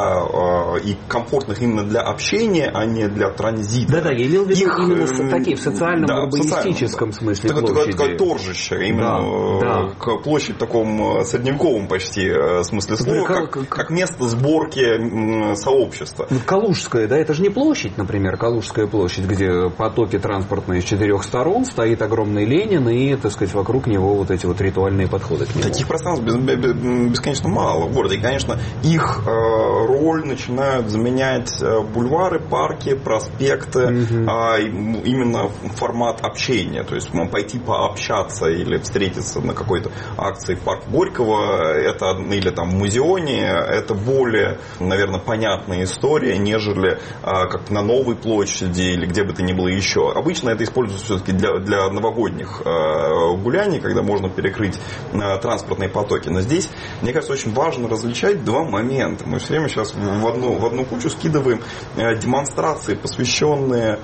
Speaker 3: и комфортных именно для общения, а не для транзита.
Speaker 1: Да-да, я имел в виду именно такие в социальном, урбанистическом смысле площади.
Speaker 3: Такое торжище, именно площадь в таком средневековом почти смысле слова, как место сборки сообщества.
Speaker 1: Калужская, да, это же не площадь, например, Калужская площадь, где потоки транспортные с 4 сторон, стоит огромный Ленин и, так сказать, вокруг него вот эти вот ритуальные подходы к нему.
Speaker 3: Таких пространств бесконечно мало в городе. И, конечно, их роль начинают заменять бульвары, парки, проспекты, именно формат общения. То есть пойти пообщаться или встретиться на какой-то акции в парк Горького или там в Музеоне, это более, наверное, понятная история, нежели как на Новой площади или где бы то ни было еще. Обычно это используется все-таки для новогодних гуляний, когда можно перекрыть транспортные потоки. Но здесь, мне кажется, очень важно различать 2 момента. Мы все время сейчас в одну кучу скидываем демонстрации, посвященные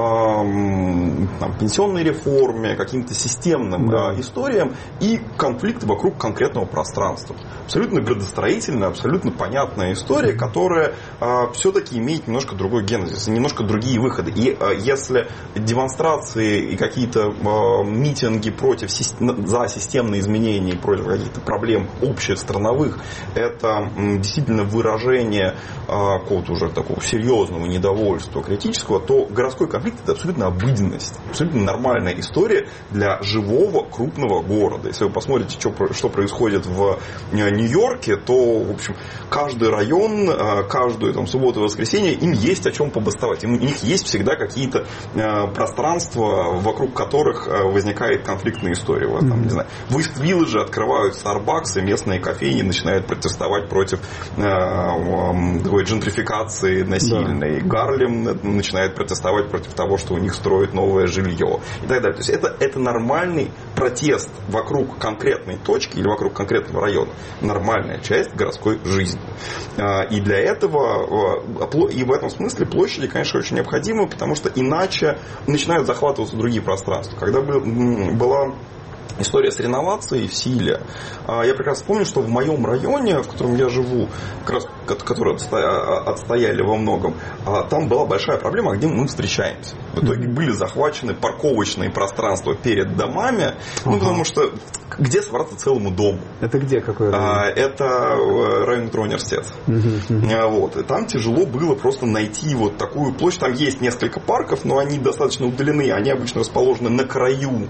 Speaker 3: пенсионной реформе, каким-то системным историям, и конфликты вокруг конкретного пространства. Абсолютно градостроительная, абсолютно понятная история, которая все-таки имеет немножко другой генезис, немножко другие выходы. И если демонстрации и какие-то митинги за системные изменения, против каких-то проблем общестрановых, это действительно выражение какого-то уже такого серьезного недовольства критического, то городской конфликт — это абсолютно обыденность, абсолютно нормальная история для живого крупного города. Если вы посмотрите, что происходит в Нью-Йорке, то, в общем, каждый район, каждую субботу и воскресенье им есть о чем побастовать. У них есть всегда какие-то пространства, вокруг которых возникает конфликтная история. Вот, не знаю, в Ист-Вилледже открывают Starbucks, и местные кофейни начинают протестовать против такой джентрификации насильной. Гарлем начинает протестовать против того, что у них строят новое жилье и так далее. То есть это нормальный протест вокруг конкретной точки или вокруг конкретного района. Нормальная часть городской жизни. И для этого, и в этом смысле площади, конечно, очень необходимы, потому что иначе начинают захватываться другие пространства. Когда была история с реновацией в силе, я прекрасно помню, что в моем районе, в котором я живу, как раз, который отстояли во многом, там была большая проблема, где мы встречаемся. В итоге были захвачены парковочные пространства перед домами, потому что где собраться целому дому?
Speaker 1: Это где? Какой район?
Speaker 3: Это район метро Университет. Вот. И там тяжело было просто найти вот такую площадь. Там есть несколько парков, но они достаточно удалены. Они обычно расположены на краю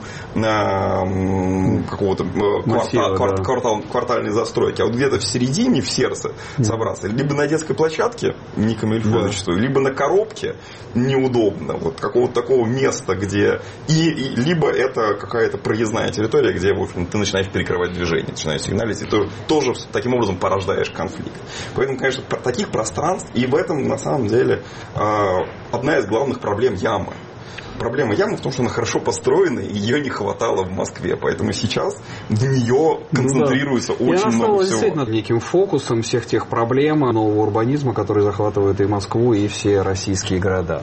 Speaker 3: какого-то квартальной застройки. А вот где-то в середине, в сердце собраться. Либо на детской площадке, не Камильфо, либо на коробке неудобно. Вот какого-то такого места, где... либо это какая-то проездная территория, где, в общем, ты начинаешь перекрывать движение, начинаешь сигналить, и ты тоже таким образом порождаешь конфликт. Поэтому, конечно, таких пространств, и в этом, на самом деле, одна из главных проблем Ямы. Проблема Ямы в том, что она хорошо построена, и ее не хватало в Москве. Поэтому сейчас в нее концентрируется очень много всего. И она стала
Speaker 1: действительно неким фокусом всех тех проблем нового урбанизма, которые захватывают и Москву, и все российские города.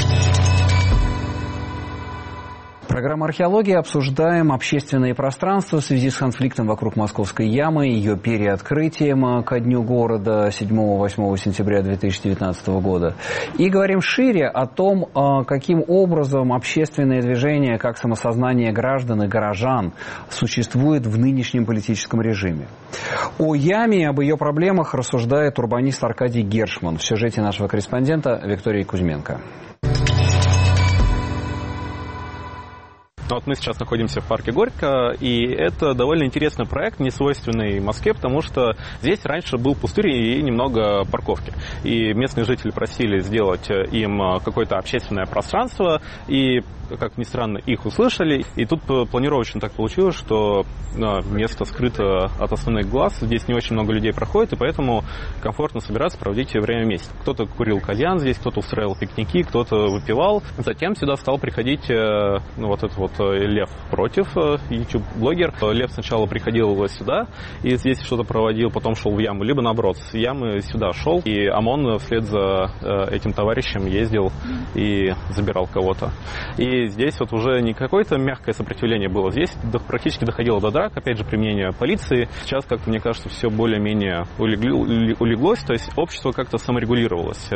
Speaker 1: Программа «Археология». Обсуждаем общественные пространства в связи с конфликтом вокруг Московской ямы, ее переоткрытием ко Дню города 7-8 сентября 2019 года. И говорим шире о том, каким образом общественное движение, как самосознание граждан и горожан существует в нынешнем политическом режиме. О яме и об ее проблемах рассуждает урбанист Аркадий Гершман в сюжете нашего корреспондента Виктории Кузьменко.
Speaker 8: Вот мы сейчас находимся в парке Горько, и это довольно интересный проект, не свойственный Москве, потому что здесь раньше был пустырь и немного парковки. И местные жители просили сделать им какое-то общественное пространство, и, как ни странно, их услышали. И тут планировочно так получилось, что место скрыто от основных глаз, здесь не очень много людей проходит, и поэтому комфортно собираться, проводить время вместе. Кто-то курил кальян здесь, кто-то устраивал пикники, кто-то выпивал. Затем сюда стал приходить вот этот вот Лев Против, YouTube-блогер. Лев сначала приходил сюда и здесь что-то проводил, потом шел в яму, либо наоборот, с ямы сюда шел, и ОМОН вслед за этим товарищем ездил и забирал кого-то. И здесь вот уже не какое-то мягкое сопротивление было, здесь практически доходило до драк, опять же, применение полиции. Сейчас как-то, мне кажется, все более-менее улеглось, то есть общество как-то саморегулировалось,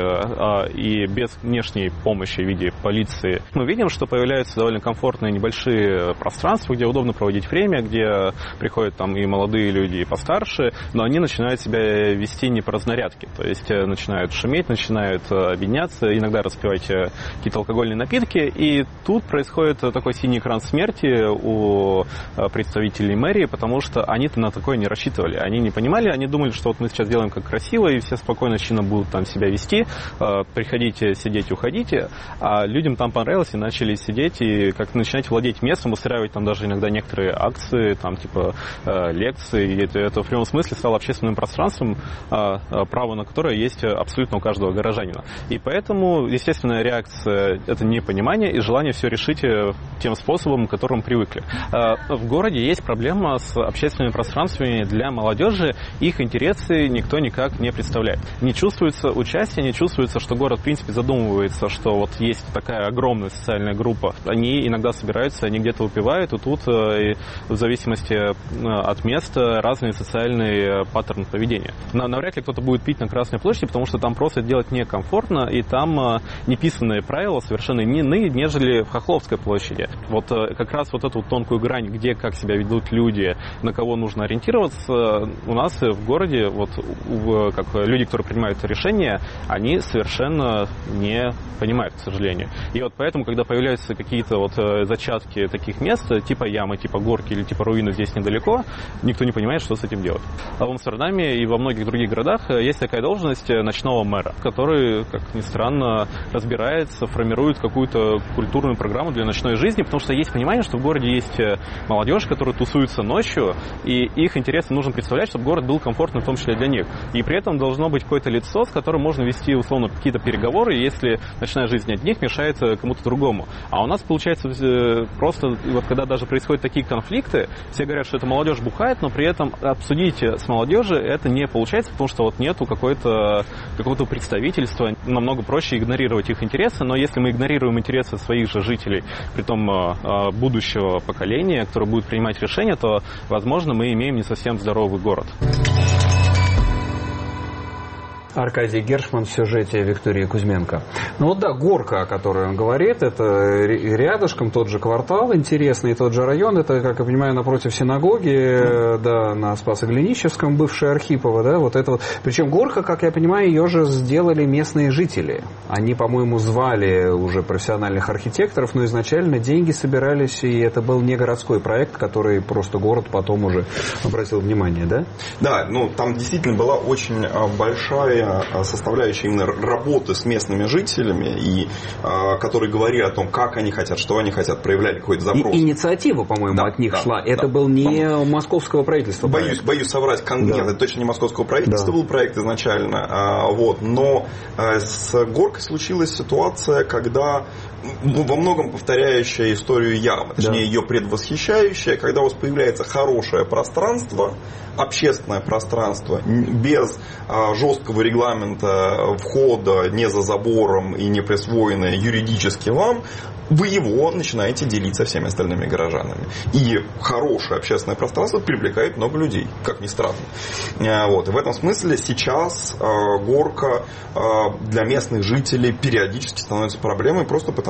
Speaker 8: и без внешней помощи в виде полиции мы видим, что появляются довольно комфортные небольшие пространства, где удобно проводить время, где приходят там и молодые люди, и постарше, но они начинают себя вести не по разнарядке, то есть начинают шуметь, начинают объединяться, иногда распивать какие-то алкогольные напитки, и тут происходит такой синий экран смерти у представителей мэрии, потому что они-то на такое не рассчитывали, они не понимали, они думали, что вот мы сейчас делаем как красиво, и все спокойно, чинно будут там себя вести, приходите, сидите, уходите, а людям там понравилось, и начали сидеть и как начинать владеть местом, устраивать там даже иногда некоторые акции, там типа лекции, и это в прямом смысле стало общественным пространством, право на которое есть абсолютно у каждого горожанина. И поэтому естественная реакция — это непонимание и желание все решить тем способом, к которому привыкли. В городе есть проблема с общественными пространствами для молодежи, их интересы никто никак не представляет. Не чувствуется участие, не чувствуется, что город в принципе задумывается, что вот есть такая огромная социальная группа. Они иногда собираются, они где-то выпивают, и тут в зависимости от места разные социальные паттерны поведения. Навряд ли кто-то будет пить на Красной площади, потому что там просто делать некомфортно, и там неписанные правила совершенно иные, нежели в Хохловской площади. Вот как раз вот эту тонкую грань, где как себя ведут люди, на кого нужно ориентироваться, у нас в городе, вот как люди, которые принимают решения, они совершенно не понимают, к сожалению. И вот поэтому, когда появляются какие-то вот зачатки таких мест, типа ямы, типа горки или типа руины здесь недалеко, никто не понимает, что с этим делать. А в Амстердаме и во многих других городах есть такая должность ночного мэра, который, как ни странно, разбирается, формирует какую-то культурную программу для ночной жизни, потому что есть понимание, что в городе есть молодежь, которая тусуется ночью, и их интересы нужно представлять, чтобы город был комфортным, в том числе для них. И при этом должно быть какое-то лицо, с которым можно вести, условно, какие-то переговоры, если ночная жизнь от них мешает кому-то другому. А у нас получается просто, вот когда даже происходят такие конфликты, все говорят, что это молодежь бухает, но при этом обсудить с молодежью это не получается, потому что вот нету какого-то представительства, намного проще игнорировать их интересы, но если мы игнорируем интересы своих же жителей, притом будущего поколения, которое будет принимать решения, то, возможно, мы имеем не совсем здоровый город.
Speaker 1: Аркадий Гершман в сюжете Виктории Кузьменко. Ну вот да, горка, о которой он говорит, это рядышком тот же квартал интересный, тот же район, это, как я понимаю, напротив синагоги, да, на Спасо-Глинищевском, бывшая Архипова, да, вот это вот. Причем горка, как я понимаю, ее же сделали местные жители. Они, по-моему, звали уже профессиональных архитекторов, но изначально деньги собирались, и это был не городской проект, который просто город потом уже обратил внимание, да?
Speaker 3: Да, ну там действительно была очень большая составляющая именно работы с местными жителями, и которые говорили о том, как они хотят, что они хотят, проявляли какой-то запрос.
Speaker 1: И инициатива, по-моему, от них шла. Это был не московского правительства.
Speaker 3: Боюсь соврать. Нет, это точно не московского правительства был проект изначально. Вот. Но с горкой случилась ситуация, когда во многом повторяющая историю ямы, точнее ее предвосхищающая, когда у вас появляется хорошее пространство, общественное пространство, без жесткого регламента входа, не за забором и не присвоенное юридически вам, вы его начинаете делить со всеми остальными горожанами. И хорошее общественное пространство привлекает много людей, как ни странно. Вот. И в этом смысле сейчас горка для местных жителей периодически становится проблемой, просто потому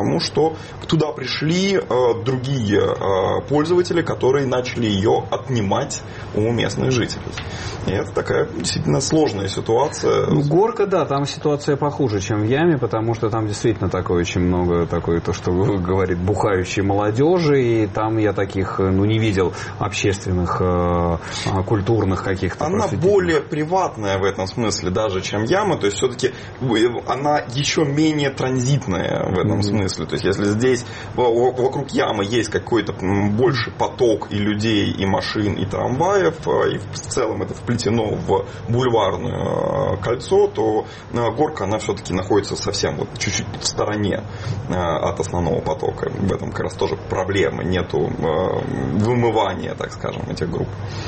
Speaker 3: потому что туда пришли другие пользователи, которые начали ее отнимать у местных жителей. И это такая действительно сложная ситуация.
Speaker 1: Горка, да, там ситуация похуже, чем в Яме, потому что там действительно такое очень много, такое, то, что говорит, бухающей молодежи, и там я таких, не видел общественных, культурных каких-то.
Speaker 3: Она более приватная в этом смысле даже, чем Яма, то есть все-таки она еще менее транзитная в этом смысле. То есть если здесь вокруг Ямы есть какой-то больший поток и людей, и машин, и трамваев, и в целом это вплетено в бульварное кольцо, то Горка, она все-таки находится совсем чуть-чуть в стороне от основного потока. В этом как раз тоже проблемы, нету вымывания, так скажем, этих групп.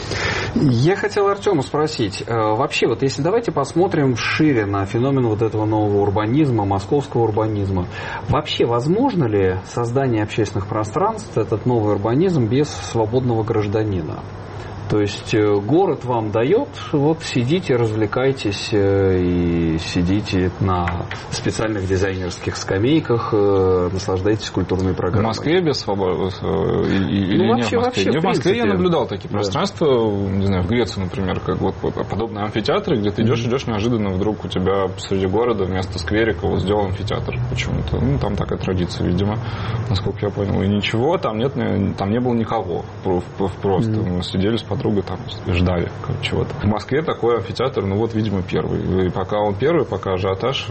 Speaker 1: Я хотел Артема спросить, вообще, если давайте посмотрим шире на феномен этого нового урбанизма, московского урбанизма. Вообще, возможно ли создание общественных пространств, этот новый урбанизм, без свободного гражданина? То есть город вам дает, сидите, развлекайтесь и сидите на специальных дизайнерских скамейках, наслаждайтесь культурной программой.
Speaker 4: В Москве без свободы или не в Москве? Не в Москве я наблюдал такие пространства, не знаю, в Греции, например, как подобные амфитеатры, где ты идешь, неожиданно вдруг у тебя среди города вместо скверика сделан амфитеатр почему-то. Там такая традиция, видимо, насколько я понял. И ничего, там не было никого. Просто мы сидели с подругой, там ждали чего-то. В Москве такой амфитеатр, видимо, первый. И пока он первый, пока ажиотаж,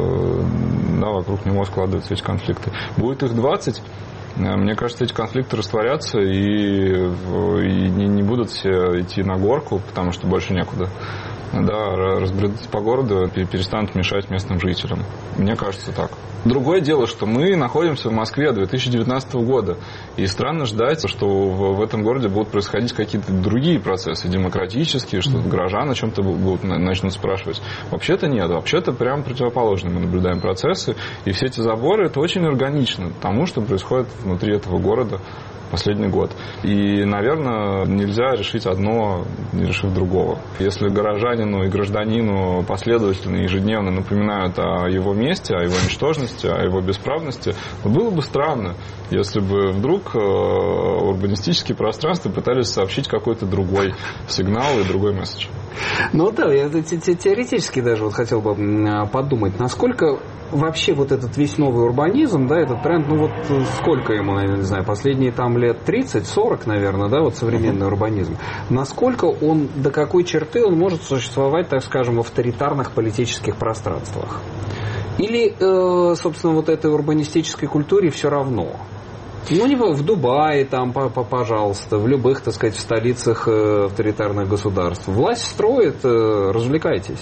Speaker 4: вокруг него складываются эти конфликты. Будет их 20, мне кажется, эти конфликты растворятся и не будут все идти на горку, потому что больше некуда. Разбредутся по городу, перестанут мешать местным жителям. Мне кажется, так. Другое дело, что мы находимся в Москве 2019 года. И странно ждать, что в этом городе будут происходить какие-то другие процессы, демократические, что горожан о чем-то начнут спрашивать. Вообще-то нет. Вообще-то прямо противоположно мы наблюдаем процессы. И все эти заборы, это очень органично тому, что происходит внутри этого города последний год. И, наверное, нельзя решить одно, не решив другого. Если горожанину и гражданину последовательно и ежедневно напоминают о его месте, о его ничтожности, о его бесправности, то было бы странно, если бы вдруг урбанистические пространства пытались сообщить какой-то другой сигнал и другой месседж.
Speaker 1: Я теоретически даже хотел бы подумать, насколько вообще этот весь новый урбанизм, этот тренд, сколько ему, наверное, не знаю, последние лет 30-40, наверное, современный урбанизм, насколько он, до какой черты он может существовать, так скажем, в авторитарных политических пространствах? Или, собственно, этой урбанистической культуре все равно? Не в Дубае, пожалуйста, в любых, так сказать, в столицах авторитарных государств. Власть строит, развлекайтесь.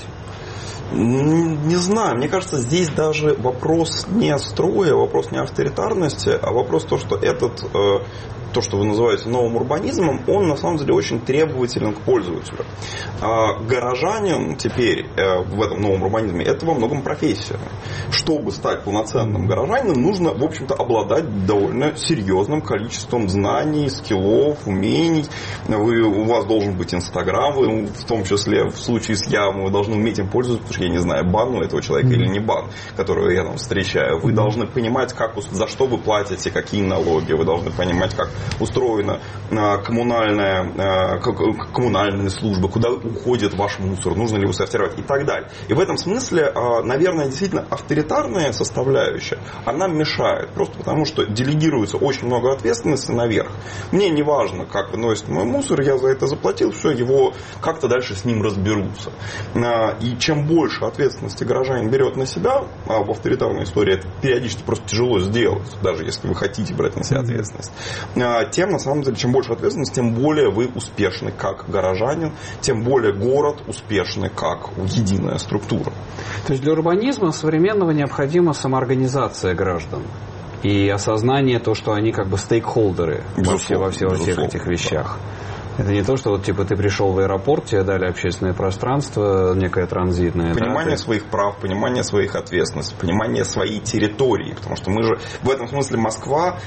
Speaker 3: Не знаю, мне кажется, здесь даже вопрос не строя, вопрос не авторитарности, а вопрос то, что то, что вы называете новым урбанизмом, он на самом деле очень требователен к пользователю. Горожанин теперь в этом новом урбанизме это во многом профессия. Чтобы стать полноценным горожанином, нужно, в общем-то, обладать довольно серьезным количеством знаний, скиллов, умений. У вас должен быть Инстаграм, вы, в том числе в случае с Ямой, вы должны уметь им пользоваться, потому что я не знаю, бан у этого человека или не бан, которого я встречаю. Вы должны понимать, за что вы платите, какие налоги, вы должны понимать, как устроена коммунальная служба, куда уходит ваш мусор, нужно ли его сортировать и так далее. И в этом смысле, наверное, действительно авторитарная составляющая, она мешает, просто потому что делегируется очень много ответственности наверх. Мне не важно, как выносит мой мусор, я за это заплатил, все, его как-то дальше с ним разберутся. И чем больше ответственности горожанин берет на себя, а в авторитарной истории это периодически просто тяжело сделать, даже если вы хотите брать на себя ответственность, тем, на самом деле, чем больше ответственности, тем более вы успешны как горожанин, тем более город успешный как единая структура.
Speaker 1: То есть для урбанизма современного необходима самоорганизация граждан и осознание того, что они стейкхолдеры во всех этих вещах. Это не то, что вот типа ты пришел в аэропорт, тебе дали общественное пространство, некое транзитное.
Speaker 3: Понимание своих прав, понимание своих ответственностей, понимание своей территории. Потому что мы же в этом смысле Москва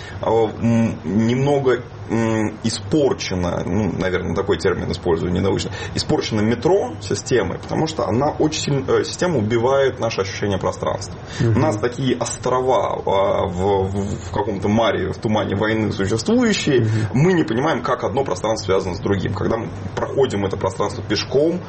Speaker 3: немного испорчена, наверное, такой термин использую, ненаучно, испорчена метро системой, потому что она очень сильно, система убивает наше ощущение пространства. У нас такие острова в каком-то маре, в тумане войны существующие, мы не понимаем, как одно пространство связано с другим. Когда мы проходим это пространство пешком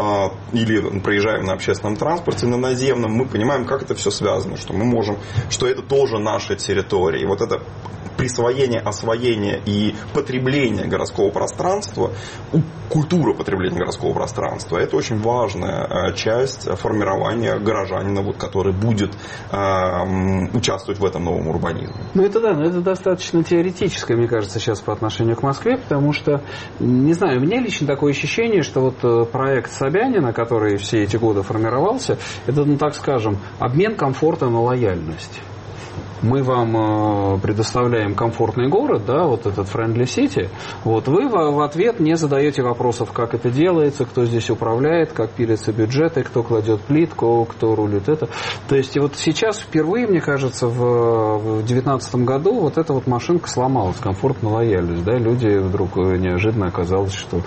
Speaker 3: или проезжаем на общественном транспорте, на наземном, мы понимаем, как это все связано, что мы можем, что это тоже наша территория. И вот это присвоение, освоение и потребление городского пространства, культура потребления городского пространства, это очень важная часть формирования горожанина, который будет участвовать в этом новом урбанизме.
Speaker 1: Ну это да, но это достаточно теоретическое, мне кажется, сейчас по отношению к Москве, потому что, не знаю, у меня лично такое ощущение, что вот проект Собянина, который все эти годы формировался, это, так скажем, обмен комфорта на лояльность. Мы вам предоставляем комфортный город, да, вот этот Friendly City. Вот вы в ответ не задаете вопросов, как это делается, кто здесь управляет, как пилятся бюджеты, кто кладет плитку, кто рулит это. То есть вот сейчас впервые, мне кажется, в 2019 году вот эта вот машинка сломалась, комфортная лояльность. Да? Люди вдруг неожиданно оказалось, что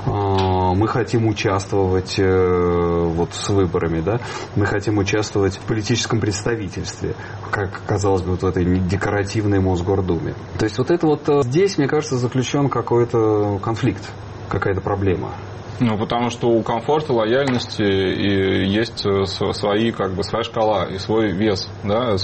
Speaker 1: мы хотим участвовать вот с выборами, да? Мы хотим участвовать в политическом представительстве, как казалось бы, вот в этой декоративной Мосгордуме. То есть вот это вот здесь, мне кажется, заключен какой-то конфликт, какая-то проблема.
Speaker 4: Ну, потому что у комфорта, лояльности и есть своя шкала и свой вес, да,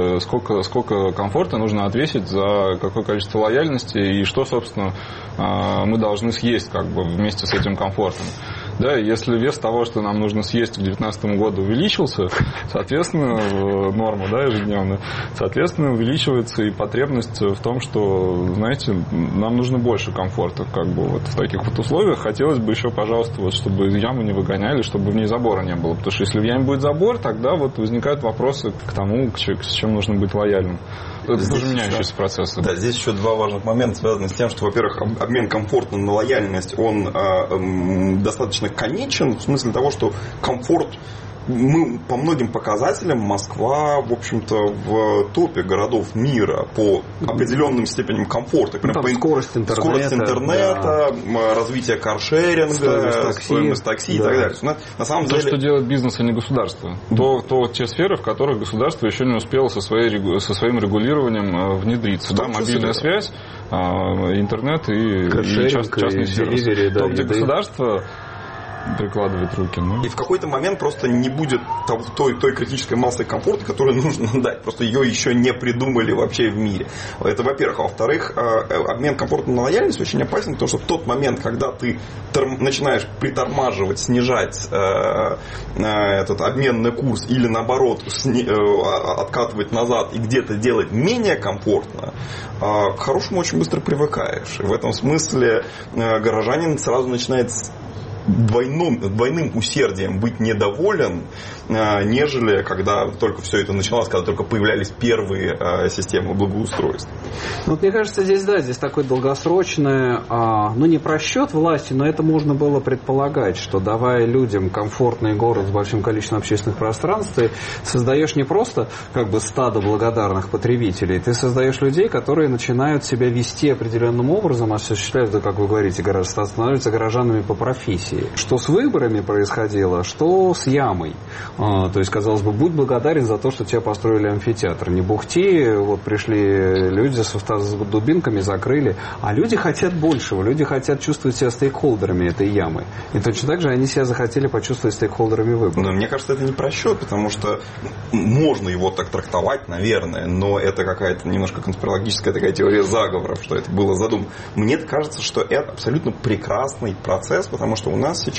Speaker 4: сколько комфорта нужно отвесить за какое количество лояльности и что, собственно, мы должны съесть вместе с этим комфортом. Да, если вес того, что нам нужно съесть к 2019 году, увеличился, соответственно, норма, да, ежедневная, соответственно, увеличивается и потребность в том, что, знаете, нам нужно больше комфорта, вот в таких вот условиях. Хотелось бы еще, пожалуйста, чтобы яму не выгоняли, чтобы в ней забора не было, потому что если в яме будет забор, тогда вот возникают вопросы к тому, с чем нужно быть лояльным. Это тоже меняющиеся процессы.
Speaker 3: Да, здесь еще два важных момента, связанных с тем, что, во-первых, обмен комфорта на лояльность, он достаточно конечен, в смысле того, что комфорт, мы по многим показателям Москва, в общем-то, в топе городов мира по определенным степеням комфорта.
Speaker 1: Скорость интернета,
Speaker 3: да. Развитие каршеринга, стоимость такси, да, и так далее. На самом деле...
Speaker 4: что делает бизнес, а не государство. Те сферы, в которых государство еще не успело со своим регулированием внедриться. Да, мобильная связь, интернет и частный сервис. То, где государство прикладывает руки.
Speaker 3: И в какой-то момент просто не будет той критической массы комфорта, которую нужно дать. Просто ее еще не придумали вообще в мире. Это, во-первых. А во-вторых, обмен комфорта на лояльность очень опасен, потому что в тот момент, когда ты начинаешь притормаживать, снижать этот обменный курс или наоборот откатывать назад и где-то делать менее комфортно, к хорошему очень быстро привыкаешь. И в этом смысле горожанин сразу начинает двойным усердием быть недоволен, нежели когда только все это началось, когда только появлялись первые системы благоустройства.
Speaker 1: Вот мне кажется, здесь такое долгосрочное, не просчет власти, но это можно было предполагать, что давая людям комфортный город с большим количеством общественных пространств, ты создаешь не просто стадо благодарных потребителей, ты создаешь людей, которые начинают себя вести определенным образом, осуществляют, как вы говорите, становятся горожанами по профессии. Что с выборами происходило, что с ямой. То есть, казалось бы, будь благодарен за то, что тебе построили амфитеатр. Не бухти, вот пришли люди с дубинками, закрыли. А люди хотят большего. Люди хотят чувствовать себя стейкхолдерами этой ямы. И точно так же они себя захотели почувствовать стейкхолдерами выборов.
Speaker 3: Но мне кажется, это не просчет, потому что можно его так трактовать, наверное, но это какая-то немножко конспирологическая такая теория заговоров, что это было задумано. Мне кажется, что это абсолютно прекрасный процесс, потому что у нас сейчас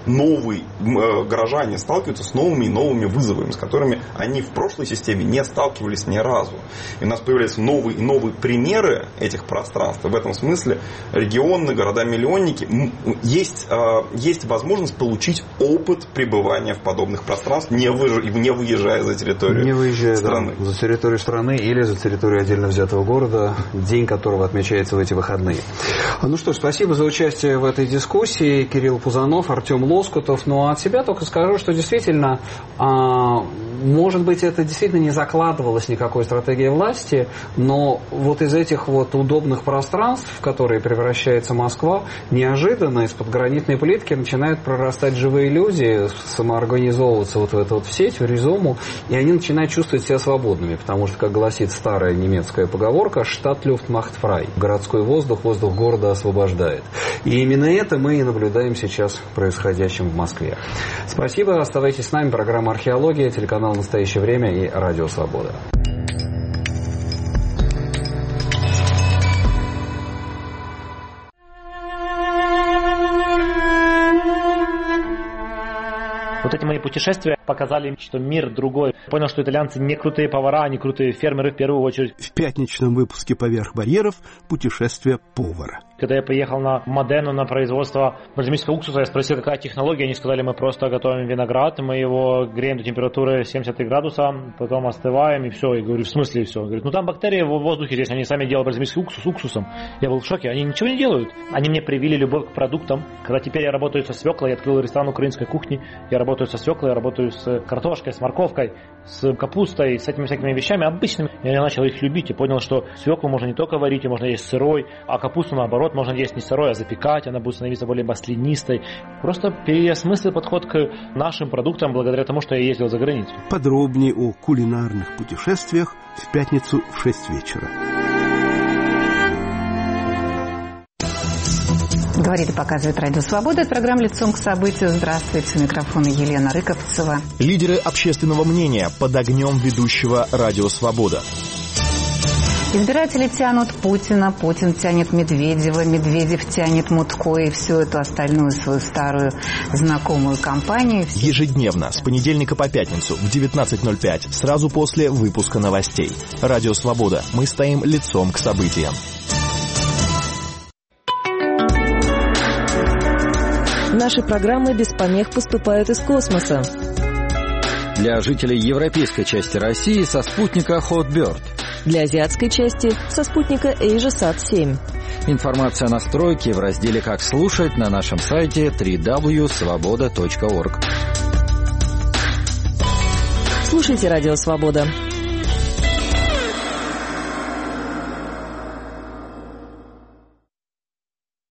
Speaker 3: горожане сталкиваются с новыми и новыми вызовами, с которыми они в прошлой системе не сталкивались ни разу. И у нас появляются новые и новые примеры этих пространств. В этом смысле регионы, города-миллионники, есть возможность получить опыт пребывания в подобных пространствах, не выезжая за территорию страны.
Speaker 1: Да, за территорию страны или за территорию отдельно взятого города, день которого отмечается в эти выходные. Ну что ж, спасибо за участие в этой дискуссии. Кирилл Пузанов, Артем Лоскутов. Ну а от себя только скажу, что действительно, может быть, это действительно не закладывалось никакой стратегии власти, но вот из этих вот удобных пространств, в которые превращается Москва, неожиданно из-под гранитной плитки начинают прорастать живые люди, самоорганизовываться вот в эту вот сеть, в ризому, и они начинают чувствовать себя свободными, потому что, как гласит старая немецкая поговорка, «Stadt Luft macht frei», городской воздух города освобождает. И именно это мы и наблюдаем сейчас происходящим в Москве. Спасибо, оставайтесь с нами, программа «Археология», телеканал «Настоящее время» и радио «Свобода».
Speaker 9: Вот эти мои путешествия показали, что мир другой. Понял, что итальянцы не крутые повара, они крутые фермеры в первую очередь.
Speaker 10: В пятничном выпуске «Поверх барьеров» путешествие повара.
Speaker 9: Когда я поехал на Модену на производство бальзамического уксуса, я спросил, какая технология. Они сказали, мы просто готовим виноград, мы его греем до температуры 73 градуса, потом остываем и все. Я говорю, в смысле все? Говорит, ну там бактерии в воздухе здесь, они сами делают бальзамический уксус уксусом. Я был в шоке, они ничего не делают. Они мне привили любовь к продуктам. Когда теперь я работаю со свеклой, я открыл ресторан украинской кухни, я работаю со свеклой, я работаю с картошкой, с морковкой, с капустой, с этими всякими вещами обычными. Я начал их любить и понял, что свеклу можно не только варить, ее можно есть сырой, а капусту наоборот можно есть не сырой, а запекать, она будет становиться более маслянистой. Просто переосмыслил подход к нашим продуктам благодаря тому, что я ездил за границу.
Speaker 10: Подробнее о кулинарных путешествиях в пятницу в 6 вечера.
Speaker 11: Говорит и показывает Радио Свобода. Это программа «Лицом к событию». Здравствуйте. У микрофона Елена Рыковцева.
Speaker 2: Лидеры общественного мнения под огнем ведущего Радио Свобода.
Speaker 11: Избиратели тянут Путина, Путин тянет Медведева, Медведев тянет Мутко и всю эту остальную свою старую знакомую компанию.
Speaker 2: Ежедневно, с понедельника по пятницу в 19:05, сразу после выпуска новостей. Радио Свобода. Мы стоим лицом к событиям.
Speaker 12: Наши программы без помех поступают из космоса.
Speaker 13: Для жителей европейской части России со спутника Hotbird.
Speaker 12: Для азиатской части со спутника AsiaSat-7.
Speaker 13: Информация о настройке в разделе «Как слушать» на нашем сайте www.svoboda.org.
Speaker 12: Слушайте Радио Свобода.